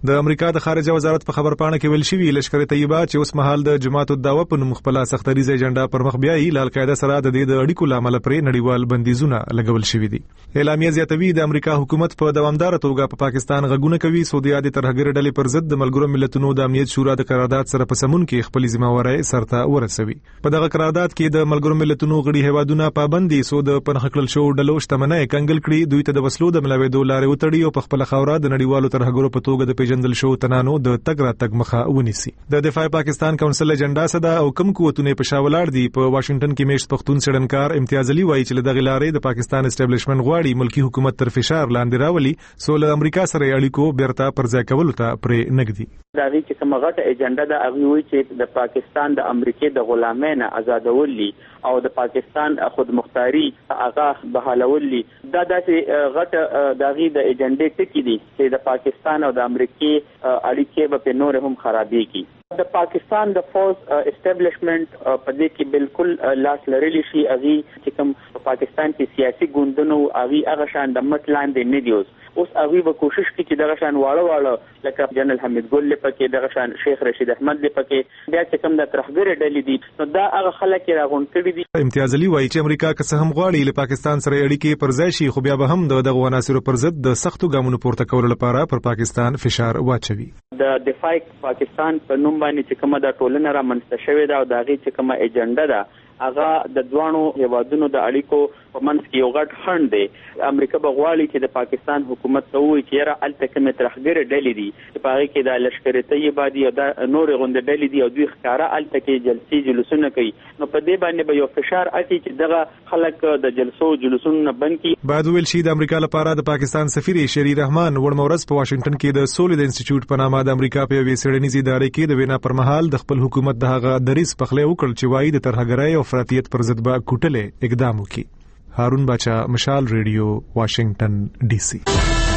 د امریکا د خارجه وزارت په خبرپاڼه کې ویل شوی لشکره طیبه چې اوس مهال د جماعت الدعوه په نوم خپل سختریزه ایجنډا پر مخ بیاي القاعده سره د دې د اړیکو لامل پرې نړیوال بندیزونه لګول شوی دي. اعلامیه زیاتوي د امریکا حکومت په دوامدار توګه په پاکستان غږونه کوي سعودي عرب ترهګر ډلې پر ضد د ملګرو ملتونو د امنیت شورا د قرارداد سره په سمون کې خپل ذمہواری سرته ورسوي. په دغه قرارداد کې د ملګرو ملتونو غړي هیوادونه پابندي سود په نخکل شو ډلو شتمنۍ کنګل کړي دوی ته د وسلو د ملاوېدو لارې وتړي او په خپل خوره د نړیوالو ترهګرو په توګه د پیژندل شو تنانو د تګ را تګ مخه ونیسي. د دفاع پاکستان کونسل ایجنډا سره او کم قوتونه په شاولار دي په واشنگټن کې میشت پښتون سړنکار امتیاز علي وایي چې دغه لارې د پاکستان اسټابلیشمنت غواړي ملکی حکومت تر فشار لاندې راولي سول امریکا سره اړیکو بیرته پرځای کول ته پرې نګدي. دا وی چې کومه غټه ایجنډا د اغوی چې د پاکستان د امریکای د غلامانه آزادولي او د پاکستان خود مختاری هغه بحالولي دا داسې غټه داغي د ایجنډې ټکی دي چې د پاکستان او د امریکای اړیکې په نور هم خرابېږي. د پاکستان د فوز اسټابلیشمنت په دې کې بالکل لاس لرلی شي اغي چې کوم پاکستان کې سیاسي ګوندونو اغي هغه شان د مټ لاندې نه دیوس اوس اغي به کوشش کوي چې دغه شان واړه واړه لکه جنرال حمید ګل لپاره دغه شان شیخ رشید احمد لپاره بیا چې کوم د ترهګر ډلې دي نو دا هغه خلک راغون کړي دي. امتیاز علي وایي چې امریکا که څه هم غواړي له پاکستان سره اړیکې پر ځای شي خو بیا به هم دغه عناصرو پر ضد د سختو ګامونو پورته کولو لپاره پر پاکستان فشار واچوي. د دفاع پاکستان په نوم باندې چې کومه د ټولنه را منځته شوې ده او د هغې چې کومه ایجنډا ده هغه د دوانو هیوادونو د اړیکو په منځ کې یو غټ خنډ دی. امریکا به غواړي چې د پاکستان حکومت ته ووایي چې یاره هلته کومې ترهګرې ډلې دي چې په هغې کې د لشکر طیبه دي او دا نورې غوندې ډلې دي او دوی ښکاره هلته کې جلسې جلوسونه کوي نو په دې باندې به یو فشار اچي چې دغه خلک د جلسو جلوسونو نه بند کړي. باید وویل شي د امریکا لپاره د پاکستان سفیر شری رحمان وړمه ورځ په واشنگټن کې د سولې د انسټیټیوټ په نامه د امریکا په یوې څېړنیزې ادارې کې د وینا پر مهال د خپل حکومت د هغه دریځ پخلی وکړ چې وایي د ترهګرۍ او افراطیت پر ضد به کوټلې اقدام وکړي. هارون باچا مشال ریډیو واشنگټن ډي سي.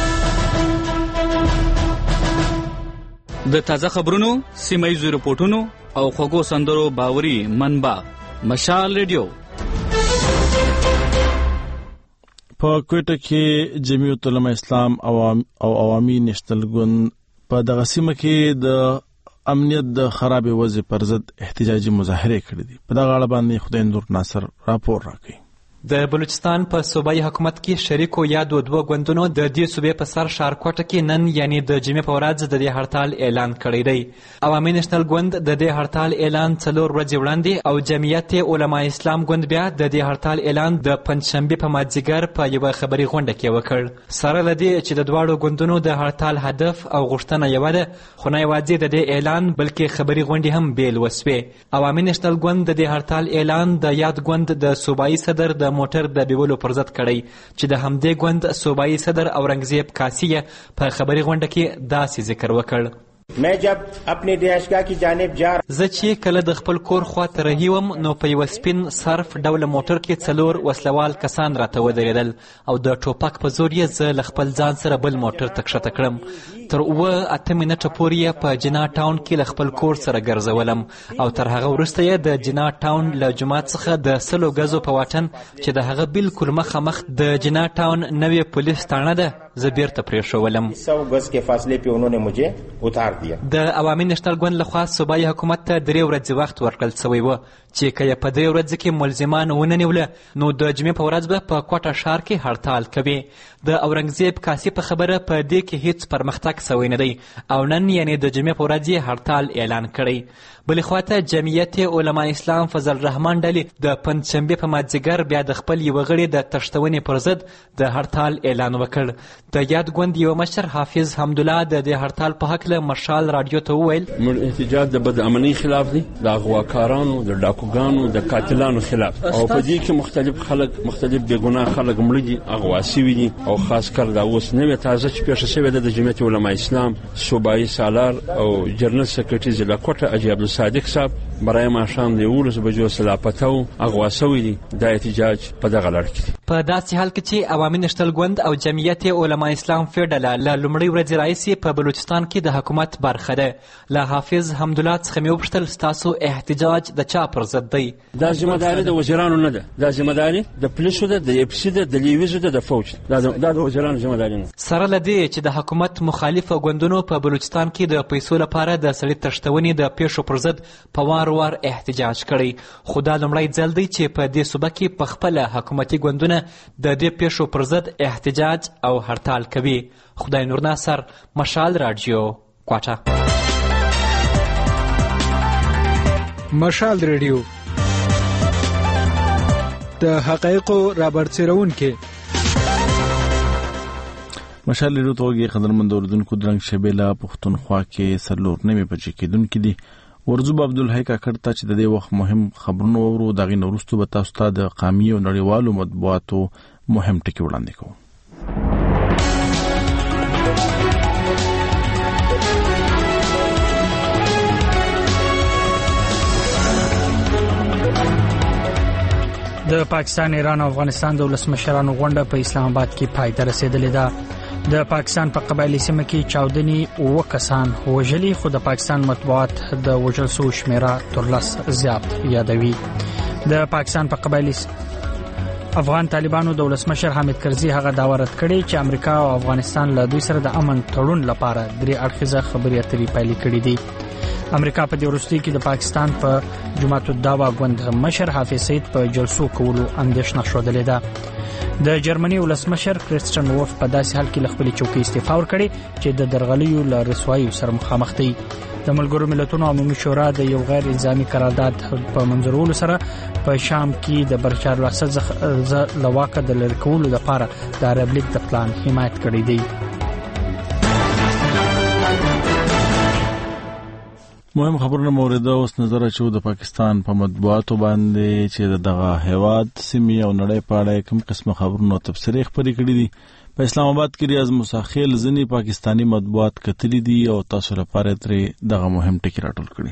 د تازه خبرونو سیمایي رپورټونو او خوږو سندرو باوري منبع مشال ریډیو. په کوټه کې جمعیت العلماء اسلام عوام او عوامي نېشنل ګوند په دغه سیمه کې د امنیت د خراب وضع پر ضد احتجاجي مظاهره کړې دي. په دغه اړه باندې خدای نور ناصر راپور راکړي. د بلوچستان په صوبایي حکومت کې شریکو یا دوه دوه ګوندونو د دې صوبې په سر ښارکوټه کې نن یعنی د جمعې په ورځ د دې هړتال اعلان کړی دی. عوامي نېشنل ګوند د دې هړتال اعلان څلور ورځې وړاندې او جمعیت علماء اسلام ګوند بیا د دې هړتال اعلان د پنځشنبې په مازدیګر په یوه خبري غونډه کې وکړ. سره له دې چې د دواړو ګوندونو د هړتال هدف او غوښتنه یوه ده خو نه یوازې د دې اعلان بلکې خبري غونډې هم بیل وسوې. عوامي نېشنل ګوند د دې هړتال اعلان د یاد ګوند د صوبایي صدر د موټر د بیولو پر ضد کړی چې د همدې ګوند صوبایي صدر اورنګزیب کاسی په خبري غونډه کې داسې ذکر وکړ. मैं जब अपने देशगा की जानिब जा زه چې کله د خپل کور خواته رهیوم نو په یو سپین صرف ډول موټر کې څلور وسلوال کسان راته ودرېدل او د ټوپک په زور یې زه له خپل ځان سره بل موټر ته کښته کړم. تر اوه اته منټه پورې یې په جنا ټاون کې له خپل کور سره ګرځولم او تر هغه وروسته یې د جنا ټاون له جومات څخه د سلو ګزو په واټن چې د هغه بالکل مخامخ د جنا ټاون نوې پولیس تاڼه ده زه بیرته پرېښولم. सौ गज के फासले पे उन्होंने मुझे उतार दिया. د عوامي نېشنل ګوند لخوا صوبایي حکومت ته درې ورځې وخت ورکړل شوی و چې که یې په درې ورځو کې ملزمان ونه نیوله نو د جمعې په ورځ به په کوټه ښار کې هړتال کوي. د اورنګزیب کاسي په خبره په دې کې هیڅ پرمختګ شوی نه دی او نن یعنې د جمعې په ورځ یې هړتال اعلان کړی. بلې خواته جمعیت علماء اسلام فضل رحمان ډلې د پنځشنبې په مازدیګر بیا د خپل یوه غړي د تښتونې پر ضد د هړتال اعلان وکړ. د یاد ګوند یو مشر حافظ حمدالله د دې هړتال په هکله مشال راډیو ته وویل موږ احتجاج د بدامنۍ خلاف دی، د اغواکارانو، د ډاکوګانو، د قاتلانو خلاف او په دې کې مختلف خلک مختلف بېګناه خلک مړه دي، اغوا سوي دي او خاص کر دا اوس نوې تازه چې پیښه شوې ده د جمعیت علماء اسلام صوبایي سالار او جنرال سکرټري ضلع کوټه حاجي عبدالصادق صاحب برای ماښام د یولسو بجو سلاپته و اغوا سوي دي دا احتجاج په دغه لړ کې په داسې حال کې چې عوامي نشتل ګوند او جمعیت علما اسلام فیډله له لومړۍ ورځې راهیسې په بلوچستان کې د حکومت برخه ده. له حافظ حمدالله څخه مې وپوښتل ستاسو احتجاج د چا پر ضد دی؟ دا ذمهداري د وزیرانو نه ده، دا ذمهداري د پولیسو ده، د اف سي ده، د لیویزو ده، د فوج ده. دا د وزیرانو ذمهداري نه. سره له دې چې د حکومت مخالف ګوندونو په بلوچستان کې د پیسو لپاره د سړي تښتونې د پیښو پر ضد په وار وار احتجاج کړی، خو دا لومړی ځل دی چې په دې صوبه کې په خپله حکومتي ګوندونه د دې پیښو پر ضد احتجاج او هړتال کوي. خدای نور ناصر، مشال راډیو، کوټه. مشال ریډیو د حقایقو رابرسېرونکي. مشال ریډیو ته وګورئ قدرمن اوریدونکو، درنګ شبیله پښتونخوا کې سرلور نیمه بجې کېدونکې دي. ورځو به عبدالحی کاکړ ته چې د دې وخت مهم خبرونه وورو، د هغې نه وروسته به تاسو ته د قامي او نړیوالو مطبوعاتو مهم ټکي وړاندې کوو. د پاکستان، ایران او افغانستان د ولسمشرانو غونډه په اسلام آباد کې پای ته رسیدلې ده. د پاکستان په قبایلی سیمه کې چاودنې اوه کسان وژلي، خو د پاکستان مطبوعات د وژل شوو شمیره تر لس زیات یادوي. د پاکستان په قبایلی افغان طالبانو د ولسمشر حامد کرزي هغه دعوه رد کړې چې امریکا او افغانستان له دوی سره د امن تړون لپاره درې اړخیزه خبرې اترې پیل کړې دي. امریکا په دې وروستي کې د پاکستان په جماعت الدعوه ګوند مشر حافظ سعید په جلسو کولو اندېښنه ښودلې ده. د جرمني ولسمشر کرسټن وولف په داسې حال کې له خپلې چوکۍ استعفا ورکړې چې د درغلیو له رسواییو سره مخامخ دی. د ملګرو ملتونو عمومي شورا د یو غیر الزامي قرارداد په منظورولو سره په شام کې د بشار الاسد څخه له واکه د لرې کولو لپاره د عرب لیګ د پلان حمایت کړی دی. مهم خبرونه مورده اوس نظر اچو د پاکستان په مطبوعاتو باندې چې دغه هیواد سیمې او نړۍ په اړه کوم قسم خبرونه تبصرې خبرې کړې دي. په اسلام آباد کې ریاض مساخیل ځینې پاکستانی مطبوعات کتلي دي او تاسو لپاره ترې دغه مهم ټکي راټول کړي.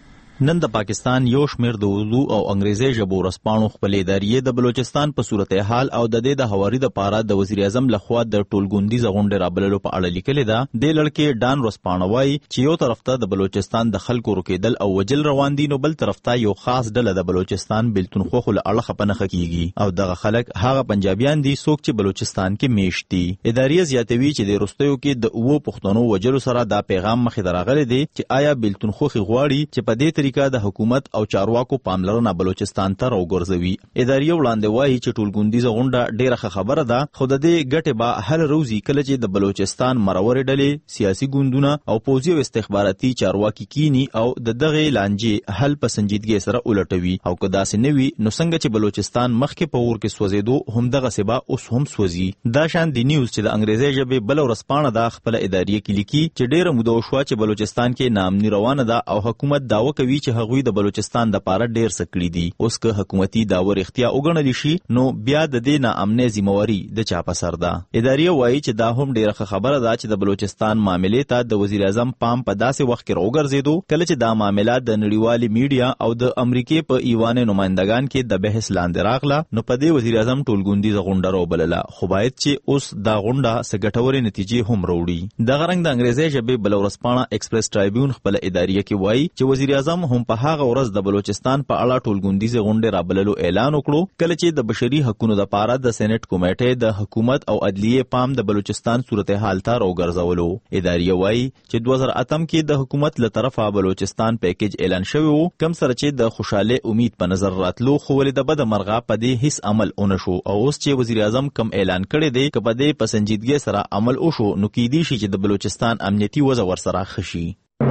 نن د پاکستان یو شمیر د اردو او انګریزي ژبو ورځپاڼو خپلې ادارې د بلوچستان په صورتحال او د دې د هواري د پاره د وزیر اعظم لخوا د ټولګوندي غونډې رابللو په اړه لیکلې ده. د لړکې ډان ورځپاڼه وايي چې یو طرف ته د بلوچستان د خلکو رکیدل او وجل روان دي، نو بل طرف ته یو خاص ډله د بلوچستان بلتونخوا خو له اړخه پنهخه کیږي او دغه خلک هغه پنجابیان دي څوک چې بلوچستان کې میشت دي. ادارې زیاتوي چې د روستیو کې د اوو پښتنو وجلو سره دا پیغام مخې دراغلي دي چې آیا بلتونخوا غواړي چې په دې طریقه د حکومت او چارواکو پاملرنه بلوچستان ته راوګرځوي. ادارې وړاندې وایي چې ټولګوندیزه غونډه ډیره خبره ده، خو د دې ګټې به هل روزي کله چې د بلوچستان مرورې ډلې، سیاسي ګوندونه او پوځي او استخباراتي چارواکي کینی او د دغه لانجې حل په سنجیدګۍ سره ولټوي. او که داسې نه وي نو څنګه چې بلوچستان مخکې په اور کې سوځېدو هم دغه سبا اوس هم سوځي. دا شان دی نیوز چې د انګریزي ژبې بل ورځپاڼه د خپل ادارې کې لیکي چې ډیره موده وشوه چې بلوچستان کې ناامني روانه ده او حکومت داوا کوي چې هغوی د بلوچستان د پاره ډیر سکړي دي. اوس که حکومتي داور اختیا وګڼل شي نو بیا د دې ناامنۍ ذمہواری د چا په سر ده. ادارې وایي چې دا هم ډیره خبره ده چې د بلوچستان معاملې ته د وزیر اعظم پام په داسې وخت کې راوګرځېدو کله چې دا معامله د نړیوالي میډیا او د امریکای په ایوان نمائندگان کې د بحث لاندې راغله، نو په دې وزیر اعظم ټولګوندیزه غونډه راوبلله، خو باید چې اوس دا غونډه سګټورې نتیجې هم راوړي. دغه رنګ د انګریزي ژبې بل ورځپاڼه ایکسپریس ټرایبیون خپل ادارې کې وایي چې وزیر اعظم هم په هغه ورځ د بلوچستان په اړه ټولګوندیزه غونډه رابللو اعلان وکړو کله چې د بشري حقوقو لپاره د سېنات کمیټې د حکومت او عدلیه پام د بلوچستان صورتحال ته راوګرځولو. ادارې وایي چې دوه زره اتم کې د حکومت له طرفه بلوچستان پیکیج اعلان شوی وو، کم سره چې د خوشاله امید په نظر راتلو، خو ولې د بد مرغه په دې هیڅ عمل ونشو. او اوس چې وزیر اعظم کم اعلان کړی دی که په دې په سنجیدګۍ سره عمل وشو نو کېدی شي چې د بلوچستان امنیتي وضع ورسره ښه شي.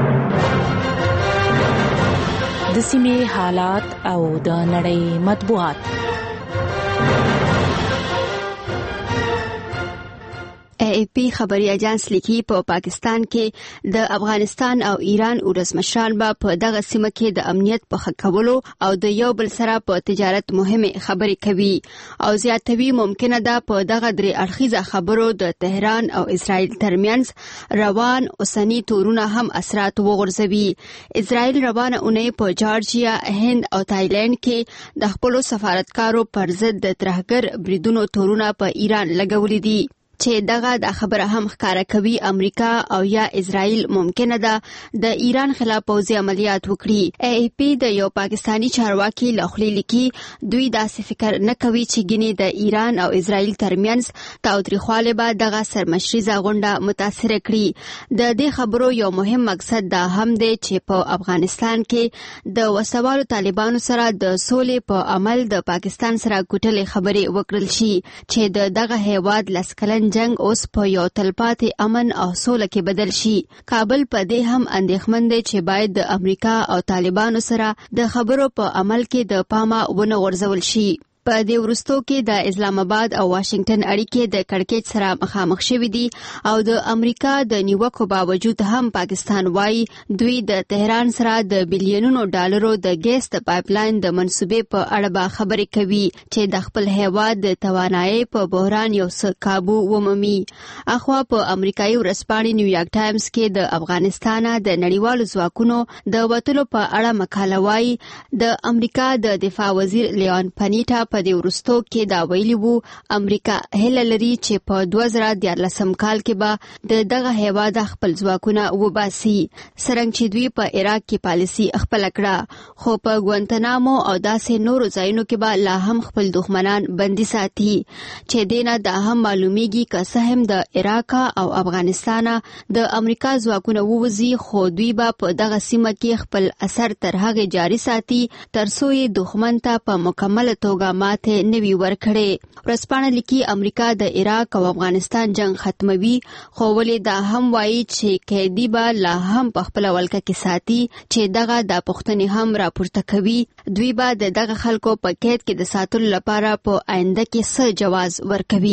د سیمې حالات او د نړۍ مطبوعات. ای ای پی خبري اجانس لیکي په پاکستان کې د افغانستان او ایران ولسمشران به په دغه سیمه کې د امنیت په ښه کولو او د یو بل سره په تجارت مهمه خبرې کوي او زیاتوي ممکنه ده په دغه درې اړخیزه خبرو د تهران او اسرائیل ترمنځ روان اوسنی تورونه هم اثرات وغورځوي. اسرائیل روانه اونۍ په جارجیا، هند او تایلند کې د خپل سفارتکارو پر ضد د ترهګر بریدونو تورونه په ایران لګولې دي چې دغه د خبره هم ښکارا کوي امریکا او یا اسرائیل ممکنه ده د ایران خلاف پوځي عملیات وکړي. ای ای پی د یو پاکستانی چارواکي لخوا لیکي دوی داسې فکر نه کوي چې ګینه د ایران او اسرائیل ترمنځ تاوتریخواله به دغه سرمشریزه غونډه متاثر کړي. د دې خبرو یو مهم مقصد دا هم دی چې په افغانستان کې د وسوالو طالبانو سره د سولې په عمل د پاکستان سره ګټلې خبرې وکړل شي چې د دغه هیواد لسکلن جنگ اوس په یو تلپاتې امن او سوله کې بدل شي. کابل په دې هم اندېښمن دی چې باید د امریکا او طالبانو سره د خبرو په عمل کې د پامه ونه غورځول شي. په دې وروستو کې د اسلام آباد او واشنگټن اړیکې د کړکېچ سره مخامخ شوې دي او د امریکا د نیوکو باوجود هم پاکستان وايي دوی د تهران سره د بلیونونو ډالرو د ګیس د پایپلاین د منصوبې په اړه به خبرې کوي چې د خپل هیواد د توانایي په بحران یو څه کابو ومومي. اخوا په امریکایي ورځپاڼې نیویارک ټایمز کې د افغانستان د نړیوالو ځواکونو د وټلو په اړه مقاله وايي د امریکا د دفاع وزیر لیون پنیټا په د ورستو کې دا ویلي وو امریکا هله لري چې په دوه زره دیارلسم کال کې به د دغه هیواد خپل ځواکونه وباسي څرنګه چې دوی په عراق کې پالیسي خپل کړه خو په ګوانتنامو او داسې نورو ځایونو کې به لا هم خپل دښمنان بندي ساتي چې دینه دا هم معلومیږي که څه هم د عراق او افغانستان د امریکا ځواکونه ووزي خو دوی به په دغه سیمه کې خپل اثر تر هغه جاري ساتي ترڅو یې دښمن ته په مکمل توګه ماته نوي ورکړي. ورځپاڼه لیکي امریکا د عراق او افغانستان جنگ ختموي خو ولې دا هم وایي چې قیدی به لا هم په خپل ولکه کې ساتي چې دغه د پښتني هم راپورته کوي دوی به د دغه خلکو په قید کې د ساتلو لپاره په آینده کې څه جواز ورکوي.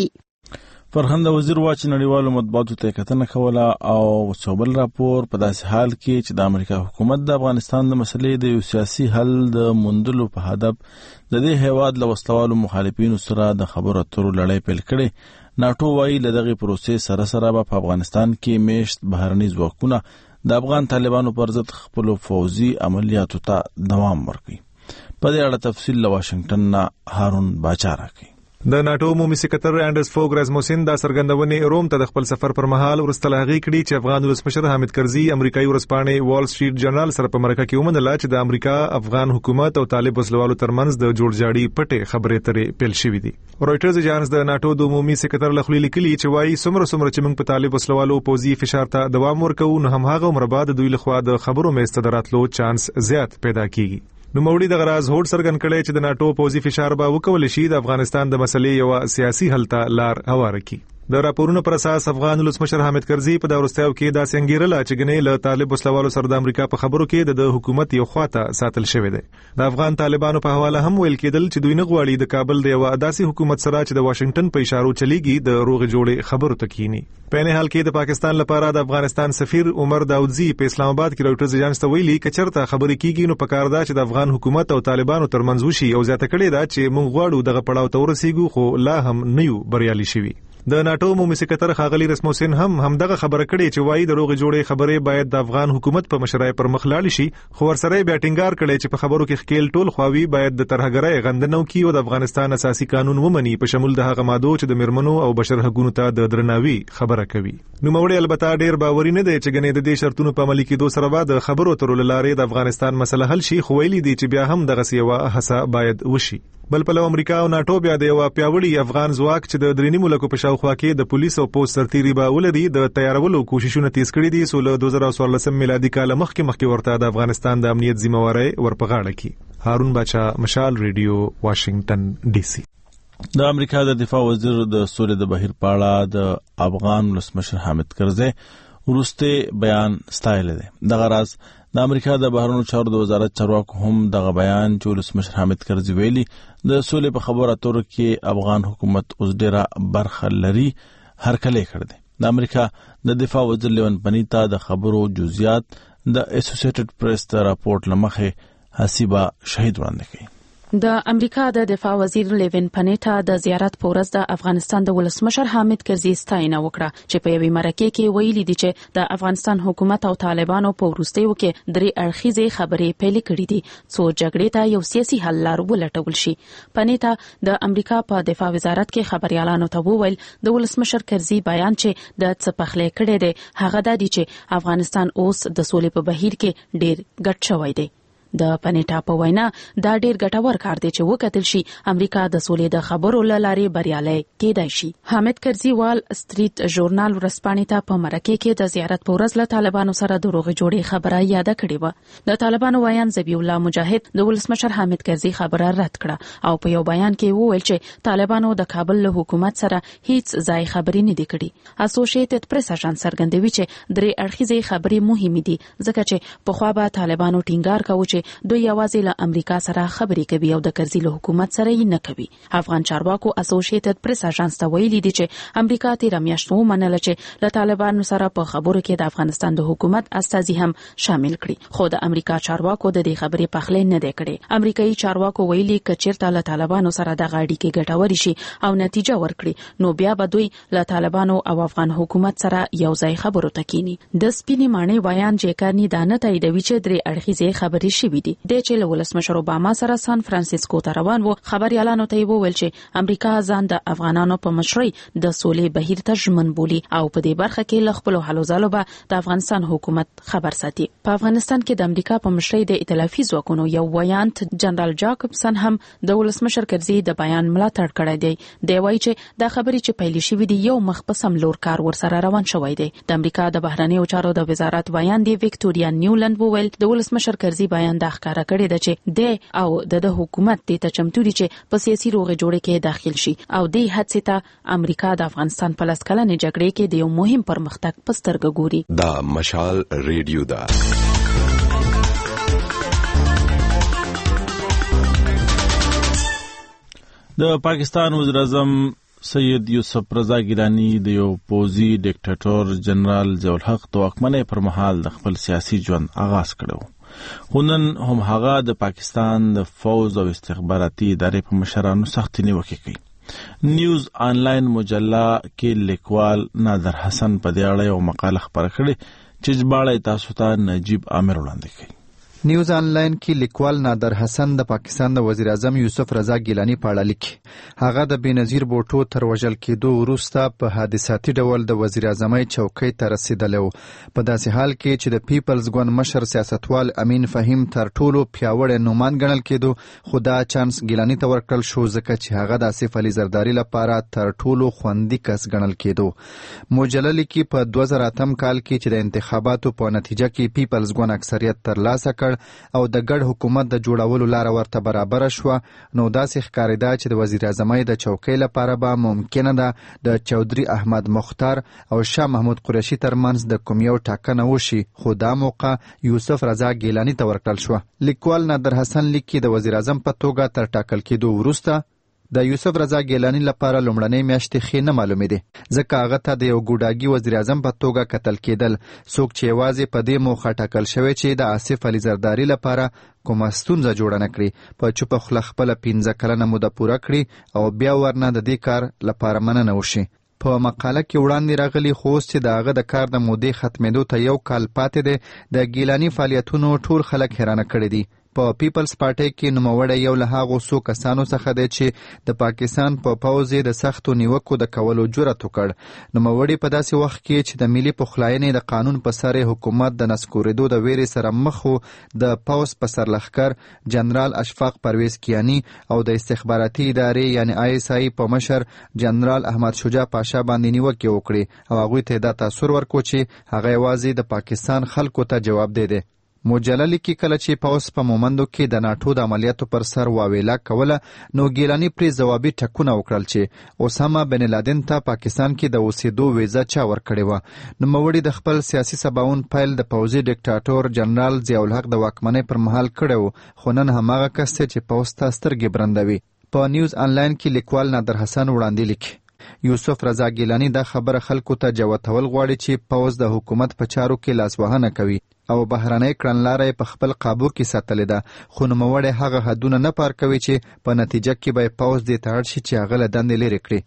فرهنګ وزیر واچ نړیوالو مطبوعاتو ته کتنه کوله او څوبل راپور په داسې حال کې چې د امریکا حکومت د افغانستان د مسلې د یو سیاسي حل د موندلو په هدف د دې هیواد له وسلوالو مخالفینو سره د خبرو اترو لړۍ پیل کړې. ناټو وايي له دغه پروسې سره سره په افغانستان کې میشت بهرني ځواکونه د افغان طالبانو پر ضد خپل فوزي عملیاتو ته دوام ورکوي. په دې اړه تفصیل له واشنگټن نه هارون باچا راکوي. د ناټو عمومي سکرټر انډرس فوګ راسموسن دا څرګندونې روم ته د خپل سفر پر مهال ورستله هغې کړي چې افغان ولسمشر حامد کرزي امریکایي ورځپاڼې وال سټریټ جرنال سره په مرکه کې ومنله چې د امریکا افغان حکومت او طالب وسلوالو ترمنځ د جوړجاړي پټې خبرې اترې پیل شوې دي. رويټرز اجانس د ناټو د عمومي سکرټر لخوا لیکلي چې وايي څومره څومره چې موږ په طالب وسلوالو پوځي فشار ته دوام ورکوو نو هم هغه عمر بعد دوی لخوا د خبرو مېز ته دراتلو چانس زیات پیدا کیږي. نو موري د غراز هوډ سرګن کړي چې د ناټو پوځي فشار به وکول شي د افغانستان د مسلې یو سیاسي حل ته لار هواره کړي. د راپورونو پر اساس افغان ولسمشر حامد کرزي په دا ورستیو کې دا څنګهرله چې ګنې له طالب وسلوالو سره د امریکا په خبرو کې د حکومت یو خواته ساتل شوی دی. د افغان طالبانو په حواله هم ویل کېدل چې دوی نه غواړي د کابل د یو داسې حکومت سره چې د واشنگټن په اشارو چلیږي د روغ جوړې خبرو تکینی. په نه حال کې د پاکستان لپاره د افغانستان سفیر عمر داودزی په اسلام آباد کې رويټرز اجانس ته ویلي کچرته خبرې کیږي نو پکار دا چې د افغان حکومت او طالبانو ترمنځ وشي او زیاته کړي دا چې موږ غواړو دغه پړاو ته ورسیږو خو لا هم نه یو بریالي شوي. د ناټو عمومي سکرټر ښاغلي راسموسن هم همدغه خبره کړې چې وایي د روغ جوړې خبرې باید د افغان حکومت په مشرۍ پر مخ لاړ شي خو ورسره بیا ټینګار کړي چې په خبرو کې خکیل ټول خواوي باید د ترهګرۍ غندنو کې او د افغانستان اساسي قانون ومني په شمول د هغه ماده چې د مرمنو او بشر حقوقو ته د درناوي خبره کوي. نو موړي البته ډیر باوري نه دی چې ګنې د دې شرطونو په عملي کېدو سره به د خبرو ترلو لارې د افغانستان مسله حل شي خو ویلي دي چې بیا هم دغه سیوا هڅه باید وشي. بل په امریکا او ناټو بیا د یو پیاوړي افغان ځواک چې د درېنی ملکو په شاوخوا کې د پولیس او پوسټ سرتیري به ولري د تیارولو کوششونه تیز کړي دي سو له دوه زره څوارلسم میلادي کال مخکې مخکې ورته د افغانستان د امنیت ذمہواری ورپغاړه کی. هارون باچا، مشال ریډیو، واشنگټن ډي سي. د امریکا د دفاع وزیر د سولې د بهیر پاړه د افغان ولسمشر حامد کرزي ورسته بیان ستایل دي. دغه راز د امریکا د بهرنیو چارو د وزارت چارواکو هم دغه بیان چې ولسمشر حامد کرزي ویلي د سولې په خبرو اترو کې افغان حکومت اوس ډیره برخه لري هرکلی کړ دی. د امریکا د دفاع وزیر لیون پنیتا د خبرو جزئیات د اسوسییټډ پریس ته راپورټ لمخه حسیبه شهید وړاندې کړي. د امریکا د دفاع وزیر لیون پنیتا د زیارت په ورځ د افغانستان د ولسمشر حامد کرزي ستاینه وکړه چې په یوې مرکه کې ویلي دي چې د افغانستان حکومت او طالبانو په وروستیو کې درې اړخیزې خبرې پیل کړې دي څو جګړې ته یو سیاسي حل لار ولټول شي. پنیتا د امریکا په دفاع وزارت کې خبريالانو ته وویل د ولسمشر کرزي بیان چې د څپخلې کړي دي هغه د دې چې افغانستان اوس د سولې په بهیر کې ډېر ګډ شوی دی. د پنیټا په وینا دا ډیر ګټور کار دی چې وکتل شي امریکا د سولې د خبرو لارې بریالي کېدای شي. حامد کرزي وال سټریټ ژورنال ورسپانې ته په مرکه کې د زیارت په ورځ له طالبانو سره د روغې جوړې خبره یاد کړې و. د طالبانو ویان ذبیح الله مجاهد د ولسمشر حامد کرزي خبره رد کړه او په یو بیان کې وویل چې طالبانو د کابل له حکومت سره هیڅ ځای خبرې نه دي کړې. اسوسییټډ پریس اژانس څرګندوي چې درې اړخیزې خبرې مهمې دي ځکه چې په خوا به طالبانو ټینګار کاوه چې دوی یوازې له امریکا سره خبرې کوي او د کرزي له حکومت سره یې نه کوي. افغان چارواکو اسوسییټډ پریس اژانس ته ویلي دي چې امریکا تیر میاشت ومنله چې له طالبانو سره په خبرو کې د افغانستان د حکومت استازي هم شامل کړي خو د امریکا چارواکو د دې خبرې پخلې نه دی کړي. امریکایي چارواکو ویلي چې چیرته له طالبانو سره د غاډي کې ګټوري شي او نتیجه ورکړي نو بیا به دوی له طالبانو او افغان حکومت سره یو ځای خبرو ته کینی. د سپینې ماڼۍ ویان جیکارني دانه تاییدوي چې درې اړخیزې خبرې شوې دي. د چې له ولسمشر اوباما سره سان فرانسیسکو ته روان وو خبريالانو ته وویل چې امریکا ځان د افغانانو په مشرۍ د سولې بهیر ته ژمن بولي او په دې برخه کې له خپل حلو ځلو به د افغانستان حکومت خبر ساتي. په افغانستان کې د امریکا په مشرۍ د ائتلافي ځواکونو یو ویانت جنرال جاکبسن هم د ولسمشر کرزي د بیان ملاتړ کړی دی. دی وایي چې د خبرې چې پیل شوې دي یو مخ په سم لور کار ورسره روان شوی دی. د امریکا د بهرنیو چارو د وزارت ویان دی وکټوریا نیولند وویل د ولسمشر کرزي بیان د ښکارا کړی دی چې د او د حکومت د تچمتو دي چې په سیاسي روغې جوړې کې داخل شي او د هڅې ته امریکا د افغانستان په لاس کلنې جګړې کې د یو مهم پرمختګ په سترګه ګوري. دا مشال ریډیو دا د پاکستان وزیر اعظم سید یوسف رضا ګیلانی د یو پوزي ډیکټاتور جنرال ضیاء الحق د واکمنۍ پر مهال د خپل سیاسي ژوند آغاز کړو. خونن هم هغه د پاکستان د فوز او استخباراتي ادارې په مشرانو سخت نیوکه کوي. نیوز آنلاین مجله کې لیکوال نادر حسن په دې اړه یو مقاله خپره کړې چې ژباړه تاسو ته نجیب عامر وړاندې کوي. نیوز آنلاین کې لیکوال نادر حسن د پاکستان د وزیر اعظم یوسف رضا ګیلانی په اړه لیکي. هغه د بېنظیر بوټو تر وژل کېدو وروسته په حادثاتي ډول د وزیر اعظمۍ چوکۍ ته رسېدلی و. په داسې حال کې چې د پیپلز ګوند مشر سیاستوال امین فهیم تر ټولو پیاوړی نومان ګڼل کېدو خو دا چانس ګیلانی ته ورکړل شو ځکه چې هغه د آصف علي زرداري لپاره تر ټولو خوندي کس ګڼل کېدو. مجله لیکي په دوه زره اتم کال کې چې د انتخاباتو په نتیجه کې پیپلز ګوند اکثریت ترلاسه کړ او د ګډ حکومت د جوړولو لاره ورته برابر شوه نو داسې ښکارېده چې د وزیر اعظمۍ د چوکۍ لپاره به ممکنه ده د چودري احمد مختار او شاه محمود قریشي ترمنځ د کوم یو ټاکنه وشي خو دا موقع یوسف رضا ګیلانی ته ورکړل شوه. لیکوال نادر حسن لیکي د وزیر اعظم په توګه تر ټاکل کېدو وروسته د یوسف رضا ګیلانی لپاره لومړنۍ میاشتې ښې نه معلومې دي ځکه هغه ته د یو ګوډاګي وزیر اعظم په توګه کتل کېدل څوک چې یوازې په دې موخه ټاکل شوی چې د آصف علي زرداري لپاره کومه ستونزه جوړه نه کړي په چوپه خوله خپله پنځه کلنه موده پوره کړي او بیا ورنه د دې کار لپاره مننه وشي. په مقاله کې وړاندې راغلی خو اوس چې د هغه د کار د مودې ختمېدو ته یو کال پاتې دی د ګیلانی فعالیتونو ټول خلک حیرانه کړي دي. په پیپلز پارټۍ کې نوموړی یو له هغو څو کسانو څخه دی چې د پاکستان په پوځ یې د سختو نیوکو د کولو جرأت وکړ. نوموړی په داسې وخت کې چې د ملي پخلاینې د قانون په سر حکومت د نسکورېدو د ویرې سره مخ و د پوځ په سرلښکر جنرال اشفاق پرویز کیانی او د استخباراتي ادارې یعنی آی اس آی په مشر جنرال احمد شجاع پاشا باندې نیوکې وکړې او هغوی ته دا تاثر ورکړ چې هغه یوازې د پاکستان خلکو ته جواب دی. مجله لیکي کله چې پوځ په مومندو کې د ناټو د عملیاتو پر سر واویلا کوله نو ګیلانی پرې ځوابي ټکونه وکړل چې اسامه بن لادن ته پاکستان کې د اوسېدو ویزه چا ورکړې وه. نوموړي د خپل سیاسي سباوون پیل د پوځي ډیکټاتور جنرال ضیاء الحق د واکمنۍ پر مهال کړی و خو نن هماغه کس دی چې پوځ ته سترګې برندوي. په نیوز آنلاین کې لیکوال نادر حسن وړاندې لیکي یوسف رضا ګیلانی دا خبره خلکو ته جوتول غواړي چې پوز د حکومت په چارو کې لاسوهنه کوي او بهرنۍ کړنلاره په خپل قابو کې ساتلې ده، خو نوموړی هغه حدونه نه پار کوي چې په نتیجه کې به پوز دې ته اړ شي چې هغه له دندې لرې کړي.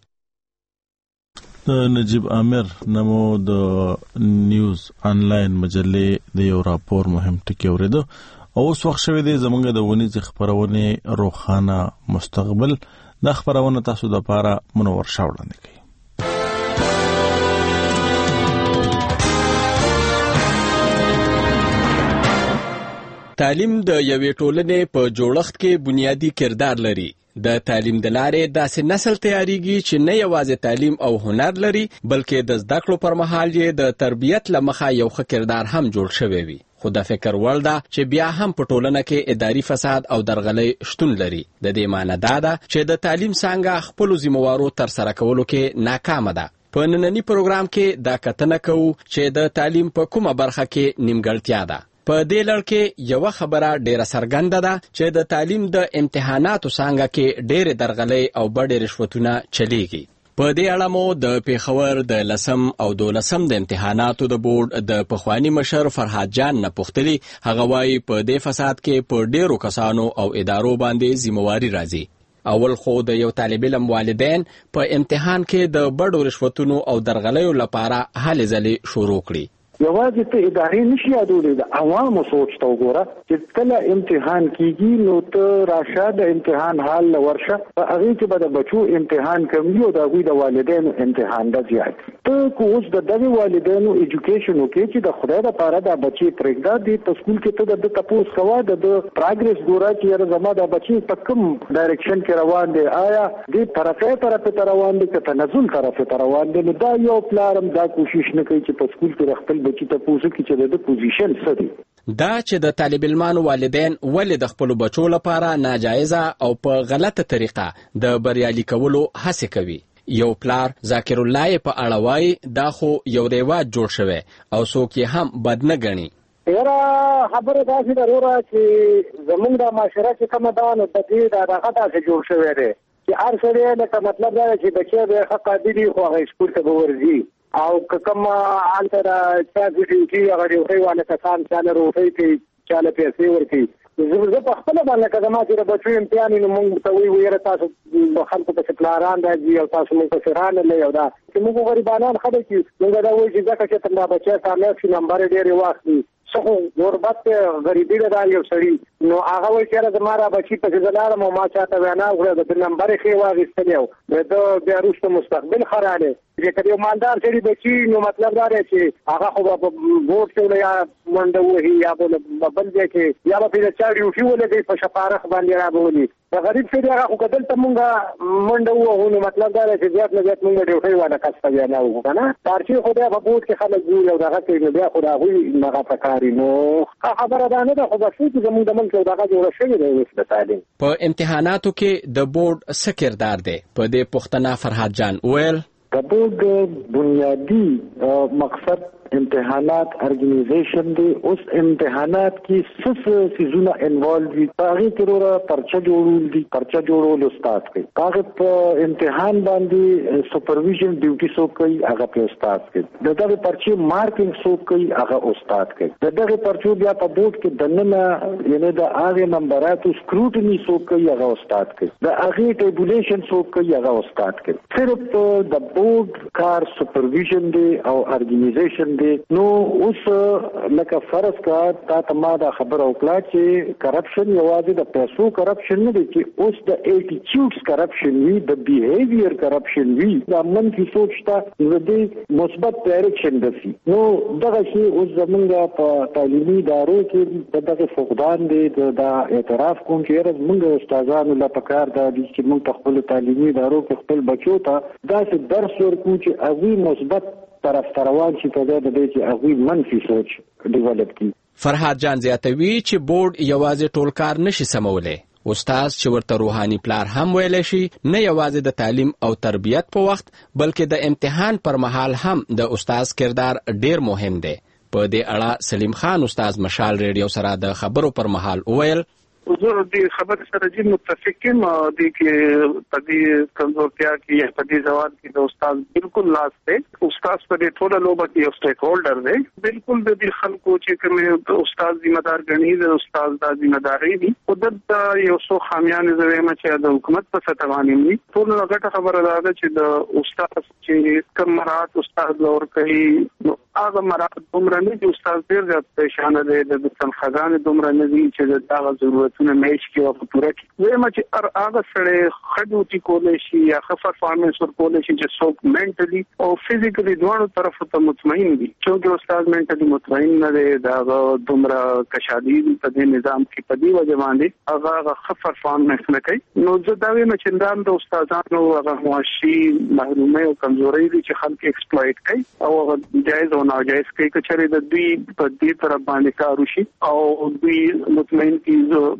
نجیب عامر نمو د نیوز آنلاین مجلې د یو راپور مهم ټکی اوریدو او اوس وخت شوی دی زمونږ د ونیز خبرونه روخانه مستقبل. دا خبرونه تاسو د پاره منور شاوړل کوي. تعلیم د یوې ټولنې په جوړښت کې بنیادی کردار لري. د تعلیم د لارې داسې نسل تیاریږي چې نه یوازې تعلیم او هنر لري بلکې د زده کړو پر مهال یې د تربیت له مخه یو ښه کردار هم جوړ شوی وي. خو د فکر وړ ده چې بیا هم په ټولنه کې اداري فساد او درغلۍ شتون لري. د دې معنی دا ده چې د تعلیم څانګه خپلو ذمهوارو ترسره کولو کې ناکامه ده. په نننی پروګرام کې دا کتنه کوو چې د تعلیم په کومه برخه کې نیمګړتیا ده. په دې لړ کې یو خبره ډیره څرګنده ده چې د تعلیم د امتحاناتو څانګه کې ډېرې درغلۍ او بډې رشوتونه چلیږي. په دې اړه مو د پیښور د لسم او دولسم د امتحاناتو د بورډ د پخوانی مشر فرهاد جان نه پوښتلي. هغه وایي په دې فساد کې په ډیرو کسانو او ادارو باندې ذمہواری راځي. اول خو د یو طالب علم والدین په امتحان کې د بډو رشوتونو او درغلیو لپاره هلې ځلې شروع کړي. یوازې ته ادارې نشي یادولی، د عوامو سوچ ته وګوره چې کله امتحان کیږي نو ته راشه د امتحان حال له ورشه، په هغې کې به د بچو امتحان کم وي او د هغوی د والدینو امتحان به زیات وي. ته که اوس د دغې والدینو ایجوکیشن وکړې چې د خدای دپاره دا بچې پرېږده، دې په سکول کې ته د ده تپوس کوه، د ده پراګرس ګوره چې یاره زما دا بچې په کوم ډایرکشن کې روان دی، آیا دې ترقۍ طرفې ته روان دی که تنزل طرفې ته روان دی. نو دا یو پلار هم دا کوشش نه کوي چې په سکول کې خپل بچي ته پوسو کې چې د پوزیشن څه دی. دا چې د طالب علمانو والدین ولې د خپلو بچو لپاره ناجایزه او په غلطه طریقه د بریالي کولو هڅې کوي. یو پلار ذاکر الله په اړه وایي دا خو یو رواج جوړ شوی او څوک یې هم بد نه ګڼي. یاره خبره داسې ده وروره چې زمونږ دا معاشره چې کومه ده نو د دې دا دغه داسې جوړ شوی دی چې هر سړی لکه مطلب دا چې بچی به ښه قابل وي خو هغه سکول ته به ورځي او که کوم هلته را چا ډیوټي هغه ډیوټۍ والا کسان چاله روټۍ کوي چاله پیسې ورکوي. زه په خپله باندې که زما چې د بچو امتحان وي نو مونږ ته وایي ویره تاسو خلکو پسې پلاران راځي او تاسو مونږ پسې رانلئ او دا چې مونږ غریبانان خلک یو مونږ دا وایي چې ځکه چې ته دا بچی کامیاب شي نمبر یې ډېرې واخلي څه خو غربت غریبي ده دا یو سړي نو هغه وایي چې یاره زما را بچي پسې زه لاړم او ما چاته وینا وکړه د نمبر یې ښې واخیستلې او د ده بیا وروسته مستقبل ښه رالی چې که یو مالدار سړي بچي نو مطلب دا دی چې هغه خو به په بورډ کې یا منډه ووهي یا به بل ځای کې یا به پرې د چا ډیوټي ولګوي په شپارخ باندې رابولي. د غریب سړي هغه خو که دلته مونږ منډه ووهو نو مطلب دا دی چې زیات نه زیات مونږ ډیوټۍ والا کس ته وینا وکړو که نه پارچې خو بیا په بورډ کې خلک ګوري او دغه کوي نو بیا خو د هغوی هغه ته کاري نو ښه خبره دا نه ده خو بس چې زمونږ د ملک یو دغه جوړه شوې دی اوس د تعلیم. په امتحاناتو کې د بورډ څه کردار دی؟ په دې پوښتنه فرهاد جان وویل د بورډ بنیادی مقصد امتحانات ارګنایزیشن دی. اوس امتحانات کې څه سيزونه انوالو دي په هغې کې وروره پرچه جوړول دي، پرچه جوړول استاد کوي. هغه په امتحان باندې سپرویژن ډیوټي څوک کوي هغه په استاد کوي. د دغه پرچې مارکینګ څوک کوي هغه استاد کوي. د دغه پرچو بیا په بورډ کې دننه یعنې د هغې نمبراتو سکروټني څوک کوي هغه استاد کوي. د هغې ټیبولیشن څوک کوي هغه استاد کوي. صرف د بورډ کار سپرویژن دی او ارګنایزیشن نو اوس لکه فرض کا تا ته ما دا خبره وکړه چې کرپشن یوازې د پیسو کرپشن نه دی چې اوس د ایټیټیوډز کرپشن وي، د بیهیویر کرپشن وي، د منفي سوچ ته د دې مثبت ډایرکشن دسي. نو دغه شی اوس زمونږ په تعلیمي ادارو کې د دغه فقدان دی. دا اعتراف کوم چې زمونږ استادانو لا پکار دا دي چې موږ په خپل تعلیمي ادارو کې خپل بچو ته داسې درس ورکړو چې هغوی مثبت طرف روان شي په ځای د دې چې هغوی منفي سوچ ډیولپ کړي. فرهاد جان زیاتوي چې بورډ یوازې ټول کار نشي سمولی. استاد چې ورته روحاني پلار هم ویلی شي نه یوازې د تعلیم او تربیت په وخت بلکې د امتحان پر مهال هم د استاد کردار ډیر مهم دی. په دې اړه سلیم خان استاد مشال ریډیو سره د خبرو پر مهال وویل زه د خبر سره جی متفق یم د کې پدې کمزورتیا کې پدې ځواب کې د استاد بالکل لاس دی استاد په دې ټول لوبه کې یو سټیک هولډر دی بالکل د دې خلکو چې کوم استاد ذمہ دار غني د استاد د ذمہ داري دي او د یو څو خامیان زویم چې د حکومت په ستوانی دي ټول غټه خبره ده چې د استاد چې کوم مراد استاد لور کوي هغه مراد دومره نه چې استاد ډیر زیات پریشان دی د تنخواګان دومره نه دي چې دا ضرورتونه میچ کې او پوره کړي زه ما چې ار هغه سره خدوتی کولای شي یا خفر پرفارمنس ور کولای شي چې څوک منټلی او فزیکلی دوه طرف ته مطمئن دي چې استاد منټلی مطمئن نه دی دا دومره کشادي په دې نظام کې په دې وجه باندې هغه خفر پرفارمنس نه کوي نو زه دا وایم چې دا د استادانو هغه معاشي محرومي او کمزوري دي چې خلک ایکسپلویټ کوي او هغه جایز او ناجایز کوي کچره د دوی په دې طرف باندې کار وشي او دوی مطمئن کی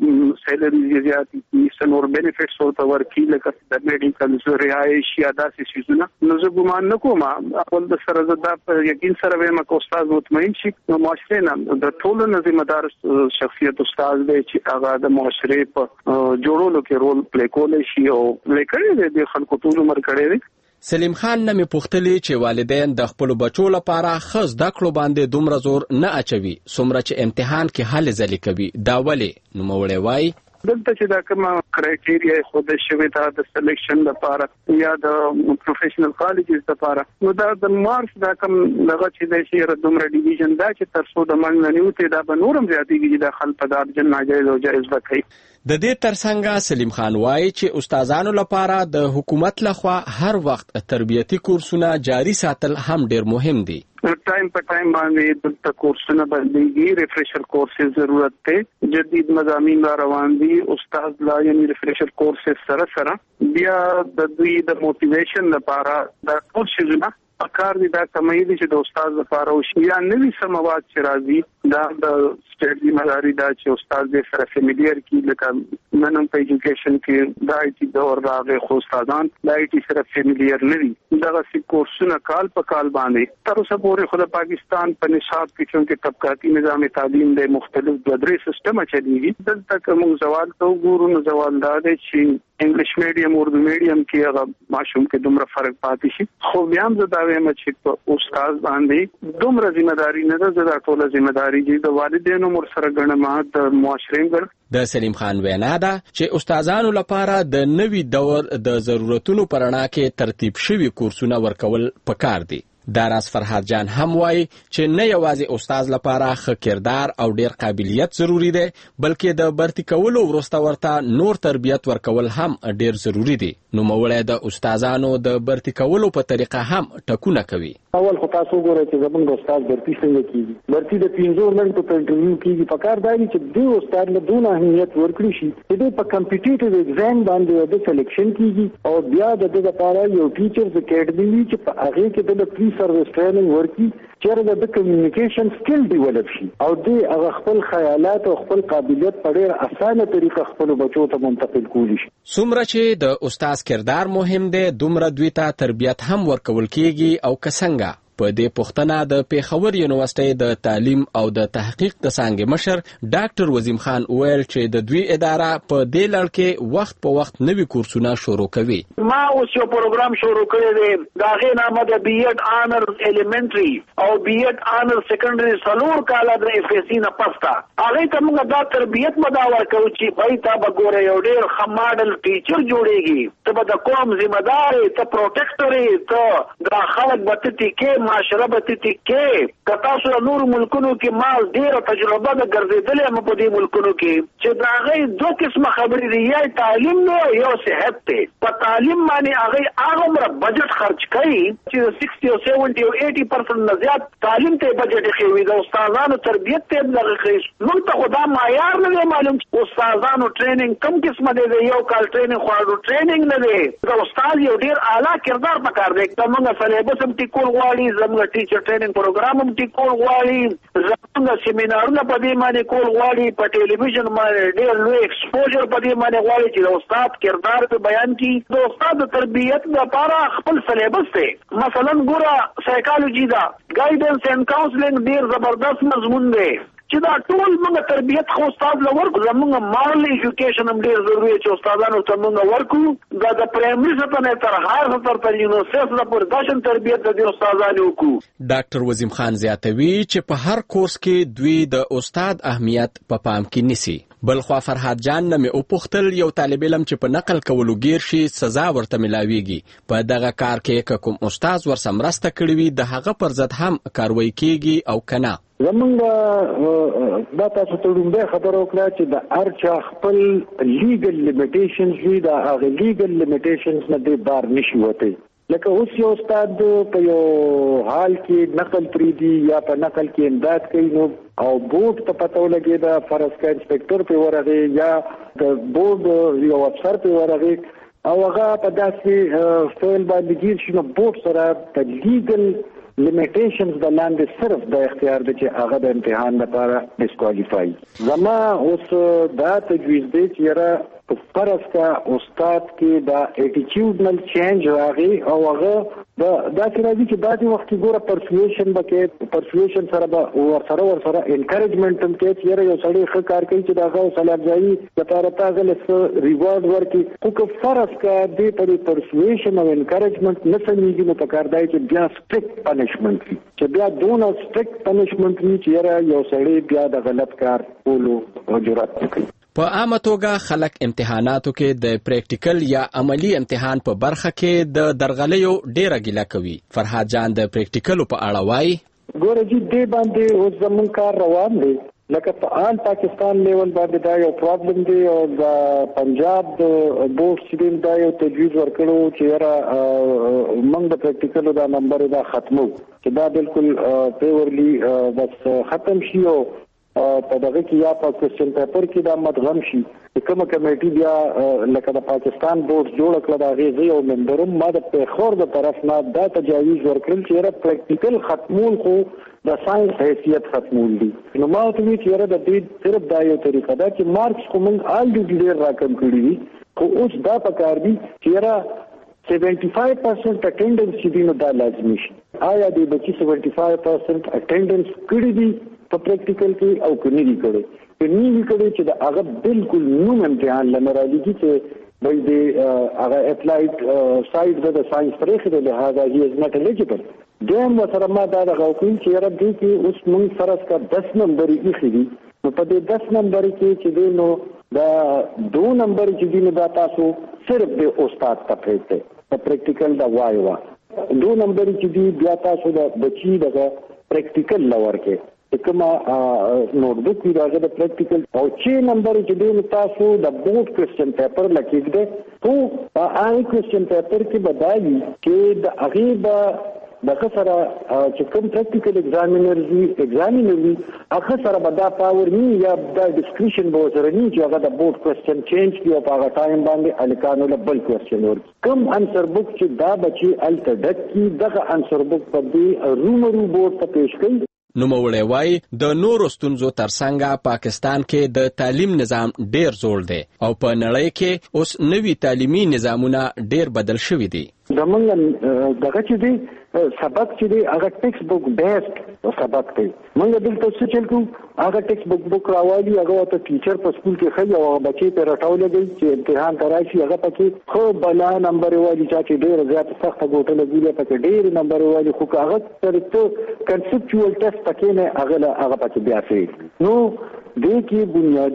سیلری زیات کی سنور بینیفټس او تور کی لکه د میډیکل رعایش یا داسې شیزونه نو زه ګمان نکوم خپل د سره زدا په یقین سره وایم چې استاد مطمئن شي نو معاشره نه د ټولو ذمہ دار شخصیت استاد دی چې هغه د معاشره په جوړولو کې رول پلی کولی شي او پلی کړی دی خلکو ټول عمر کړی دی سلیم خان نمی پوښتلی چې والدین د خپل بچو لپاره خاص د کړو باندې دومره زور نه اچوي څومره چې امتحان کې حل ځلې کوي دا ولې نو مولوی وای دلته چې دا کوم کرایټیریا خود شوی دا د سلیکشن لپاره یا د پروفیشنل کالجز لپاره نو دا د مارکس دا کوم لغه چې د شهر دومره ډیویژن دا چې تر څو د من نه نیوته دا به نورم زیاتېږي چې د خلک په دار جن ناجایز او جایز وکړي د دې ترڅنګ سلیم خان وایي چې استادانو لپاره د حکومت لخوا هر وخت تربیتی کورسونه جاری ساتل هم ډیر مهم دي ټایم په ټایم باندې د کورسونه باندې ریفریشر کورسز ضرورت ته جدید مضامین را روان دي استاد لا یعنی ریفریشر کورسز سره سره بیا د دوی د موټیویشن لپاره د کورسونه کار دي دا کمې دي چې د استاد لپاره او شي یا نوې سمواد چې راځي دا د سټیټ ذمہ داری دا چې استاد دې سره فیملیئر کی لکه نن په ایجوکیشن کې دا ای ټي دور راغی خو استادان دا ای ټي سره فیملیئر نه دي دا څه کورسونه کال په کال باندې تر اوسه پورې خو د پاکستان په نصاب کې چې طبقاتي نظام تعلیم د مختلف بدري سیستم چلیږي دلته کوم زوال تو ګورو نو زوال دا دی چې انګلیش میډیم اردو میډیم کې هغه ماشوم کې دومره فرق پاتې شي خو بیا هم زه دا وایم چې په استاد باندې دومره ذمہ داری نه ده زه ټول ذمہ داری دي د والدینو مر سره ګڼم د معاشرې ګر د سلیم خان وینا ده چې استادانو لپاره د نوي دور د ضرورتونو پرانا کې ترتیب شوی کورسونه ورکول پکار دي داراس فرحات جان هم وای چې نه یوازې استاد لپاره ښه کردار او ډیر قابلیت ضروری دی بلکې د برتی کولو وروسته ورته نور تربیت ورکول هم ډیر ضروری دی نو مولای د استادانو د برتی کولو په طریقه هم ټکونه کوي اول خو تاسو ګورئ چې زمونږ استاد برتی څنګه کیږي برتی د پنځو منټو په انټرویو کیږي په کار دی چې دوی استاد له دونه اهمیت ورکړي شي چې په کمپټیټیو ایگزام باندې د سلیکشن کیږي او بیا د دې لپاره یو ټیچرز اکیډمي چې په هغه کې د پری سروس ټریننګ ورکړي چې د کمیونیکیشن سکل ډیولپ شي او د هغه خپل خیالات او خپل قابلیت په ډېر اسانه طریقه خپل بچو ته منتقل کولی شي څومره چې د استاد کردار مهم دی دومره دوی ته تربیت هم ورکول کیږي او کسنګ په دې پښتنه د پیښور یونیورسيټي د تعلیم او د تحقیق د څنګه مشر ډاکټر وزیم خان ویل چې د دوی اداره په دې لړ کې وخت په وخت نوي کورسونه شروع کوي ما اوس یو پروګرام شروع کړی دی دا غي نامه د بی ایډ آنر ایلیمنټری او بی ایډ آنر سیکنډري سلور کاله د اف اس سی نه پستا هغه ته موږ دا تربیت مداور کوو چې پای تا بګوره یو ډیر خماډل ټیچر جوړیږي ته به د قوم ذمہ دار ته پروټیکټوري ته د خلک بتتی کې معاشره بتتی کې کتا سره نور ملکونو کې مال ډیره تجربه د ګرځیدلې هم په دې ملکونو کې چې دا غي دوه قسمه خبرې دي یا تعلیم نه یو صحت ته په تعلیم باندې هغه هغه عمر بجټ خرج کوي چې سکسټي او سیونټي او ایټي پرسنټ نه زیات تعلیم ته بجټ کوي د استادانو تربیت ته دغه کوي موږ ته خدا معیار نه معلوم استادانو ټریننګ کم قسمه دی یو کال ټریننګ خو ټریننګ نه دی د استاد یو ډیر اعلی کردار پکار دی موږ سلیبس هم ټیکول غواړي زموږ ټیچر ټریننګ پروګرام هم ټیکول غواړي زموږ سیمینارونه په دې باندې کول غواړي په ټلویزیون باندې ډېر لوی ایکسپوژر په دې باندې غواړي چې د استاد کردار په بیان کې د استاد تربیت لپاره خپل سلیبس دی مثلا ګوره سایکالوجي دا ګایډنس اینڈ کاونسلینګ ډېر زبردست مضمون دی چې دا ټول موږ تربیت خو استاد لور کو زموږ مال ایجوکیشن هم ډیر ضروري چې استادانو ته موږ ورکو دا د پرایمري څخه تر هر څه تر یونیورسيټي پورې داشن تربیت د استادانو کو. ډاکټر وزیم خان زیاتوي چې په هر کورس کې دوی د استاد اهمیت په پام کې نیسي. بلخوا فرحات جان نه مې وپوښتل یو طالب علم چې په نقل کولو ګیر شي سزا ورته ملاويږي په دغه کار کې کوم استاد ورسره مرسته کړې وي د هغه پر ضد هم کاروایی کیږي او کنه. زمونږ دا تاسو ته لومړی خبره وکړه چې د هر چا خپل لیګل لیمیټیشنز وي دا هغه لیګل لیمیټیشنز نه دی بار نشي وته. لکه اوس یو استاد په یو حال کې نقل پریدي یا په نقل کې امداد کوي نو او بورډ ته پته ولګي دا فرض کا انسپکټر په ورغه یا د بورډ یو افسر په ورغه او هغه په داسې فعل باندې ګیر شي نو بورډ سره په لیګل لیمیټیشنز د لاندې صرف د اختیار د چې هغه د امتحان لپاره ډیسکوالیفای. زما اوس دا تجویز دی چې را فرض کا استاد کې دا اټیټیوډنل چینج راغی او هغه دا داسې راځي چې دا د وخت ګوره پرسویشن بکې پرسویشن سره به ور سره ور سره انکریجمنت هم کې چې یو سړی ښه کار کوي چې دا غو سلام ځای لپاره تاسو له ریوارډ ورکړي خو که فرض کا د پر پرسویشن او انکریجمنت نه سمېږي نو پکار دی چې بیا سټریکټ پنیشمنت وي چې بیا دونه سټریکټ پنیشمنت وي چې یو سړی بیا د غلط کار کولو جرأت وکړي. په عامه توګه خلک امتحاناتو کې د پریکټیکل یا عملی امتحان په برخه کې د درغلیو ډیره ګیله کوي. فرحات جان د پریکټیکلو په اړه وایي ګوره جی دې باندې اوس زمون کار روان دی لکه په آل پاکستان لیول باندې دا یو پرابلم دی او د پنجاب بورډ چې دا یو تجویز ورکړو چې را موږ د پریکټیکلو دا نمبر دا ختمو چې دا بالکل پیورلی بس ختم شي او په دغه کې یا په کوېسچن پیپر کې دا مدغم شي کومه کمیټي بیا لکه د پاکستان بورډ جوړ کړ دا غي او ممبرم ما د پیښور د طرف نه دا تجاویز ورکړل چې را پریکټیکل ختمول خو د ساينس حیثیت ختمول دي نو ما ته وی چې را د دې صرف دا یو طریقه ده چې مارکس کوم آل ډي ډیر راکم کړی دي خو اوس دا پکار دي چې را seventy-five percent اټینډنس چې دی نو دا لازمي شي. آیا د بچي seventy-five percent اټینډنس کړی دي په پریکټیکل کې او کني دي کړی په نیوی کړی چې دا هغه بالکل نو امتحان لمرالي چې وای دی هغه اپلایډ سایډ د ساينس پرېخه د لهدا هی از ناٹ الیجیبل. دیم وسره ما دا غو کوم چې رب دې کې اوس موږ فرض کا ten نمبر یې خېدي نو په دې ten نمبر کې چې دی نو دا دو نمبر چې دی نو دا تاسو صرف د استاد ته پېته په پریکټیکل دا وای وا دو نمبر چې دی بیا تاسو د بچی دغه پریکټیکل لور کې کومه نوٹ بک وی راغله د پریکټیکل او چې نمبر چې دی تاسو د بورډ کوېسچن پیپر لکېږي خو هغه کوېسچن پیپر کې بدایي چې د هغه دغه سره چې کوم پریکټیکل ایگزامینر وی ایگزامینر وی هغه سره به دا پاور نی یا دا ډسکریپشن به سره نی چې هغه د بورډ کوېسچن چینج کیو په هغه ټایم باندې الکانو له بل کوېسچن ورکی کوم انسر بک چې دا بچي الټډک کی دغه انسر بک په دې رومرو بورډ ته پیش کړي. نوموړی وایي د نورو ستونزو ترڅنګ پاکستان کې د تعلیم نظام ډیر زوړ دی او په نړۍ کې اوس نوي تعلیمي نظامونه ډیر بدل شوي دي. زمونږ دغه چې دی سبق چې دی هغه ټیکس بک بیسډ سبق دی موږ دلته څه چل کوو هغه ټیکس بک بک راوالي هغه ته ټیچر په سکول کې خي او بچي په راټول دی چې امتحان تراشي هغه پکې خو بلا نمبر والی چې ډیر زیات سخت ګوټه لګیږي پکې ډیر نمبر والی خو هغه ترته کنسپچوال ټیسټ پکې نه هغه هغه پکې بیا فی نو دې کې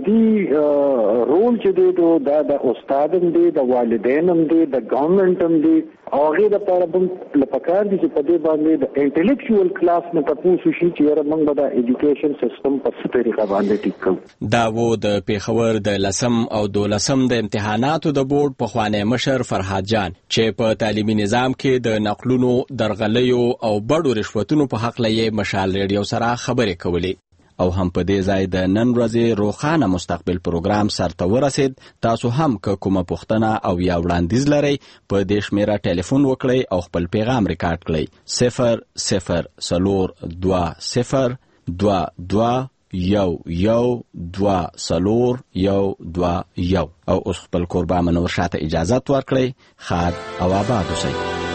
بنیادی رول چې دی دا د استادم دی د والدینم دی د ګورنمنټم دی او هغه د لپاره په لپاره دي چې په دې باندې د انټلیکچوال کلاس نه تاسو شي چې موږ د ایجوکیشن سیستم په څه طریقه باندې ټیک کوو. دا و د پیښور د لسم او دولسم د امتحاناتو د بورډ په خوانه مشر فرحات جان چې په تعلیمي نظام کې د نقلونو درغلیو او بډو رشوتونو په حق لې مشال ریډیو سره خبرې کولې او هم په دې ځای د نن ورځې روخانه مستقبل پروګرام سرته ورسید. تاسو هم که کومه پوښتنه او یا وړاندیز لرئ په دې شمیره ټلیفون وکړئ او خپل پیغام ریکارډ کړئ صفر صفر څلور دوه صفر دوه دوه یو یو دوه څلور یو دوه یو او اوس خپل کوربه منور شاته اجازت ورکړئ. ښاد او آباد اوسئ.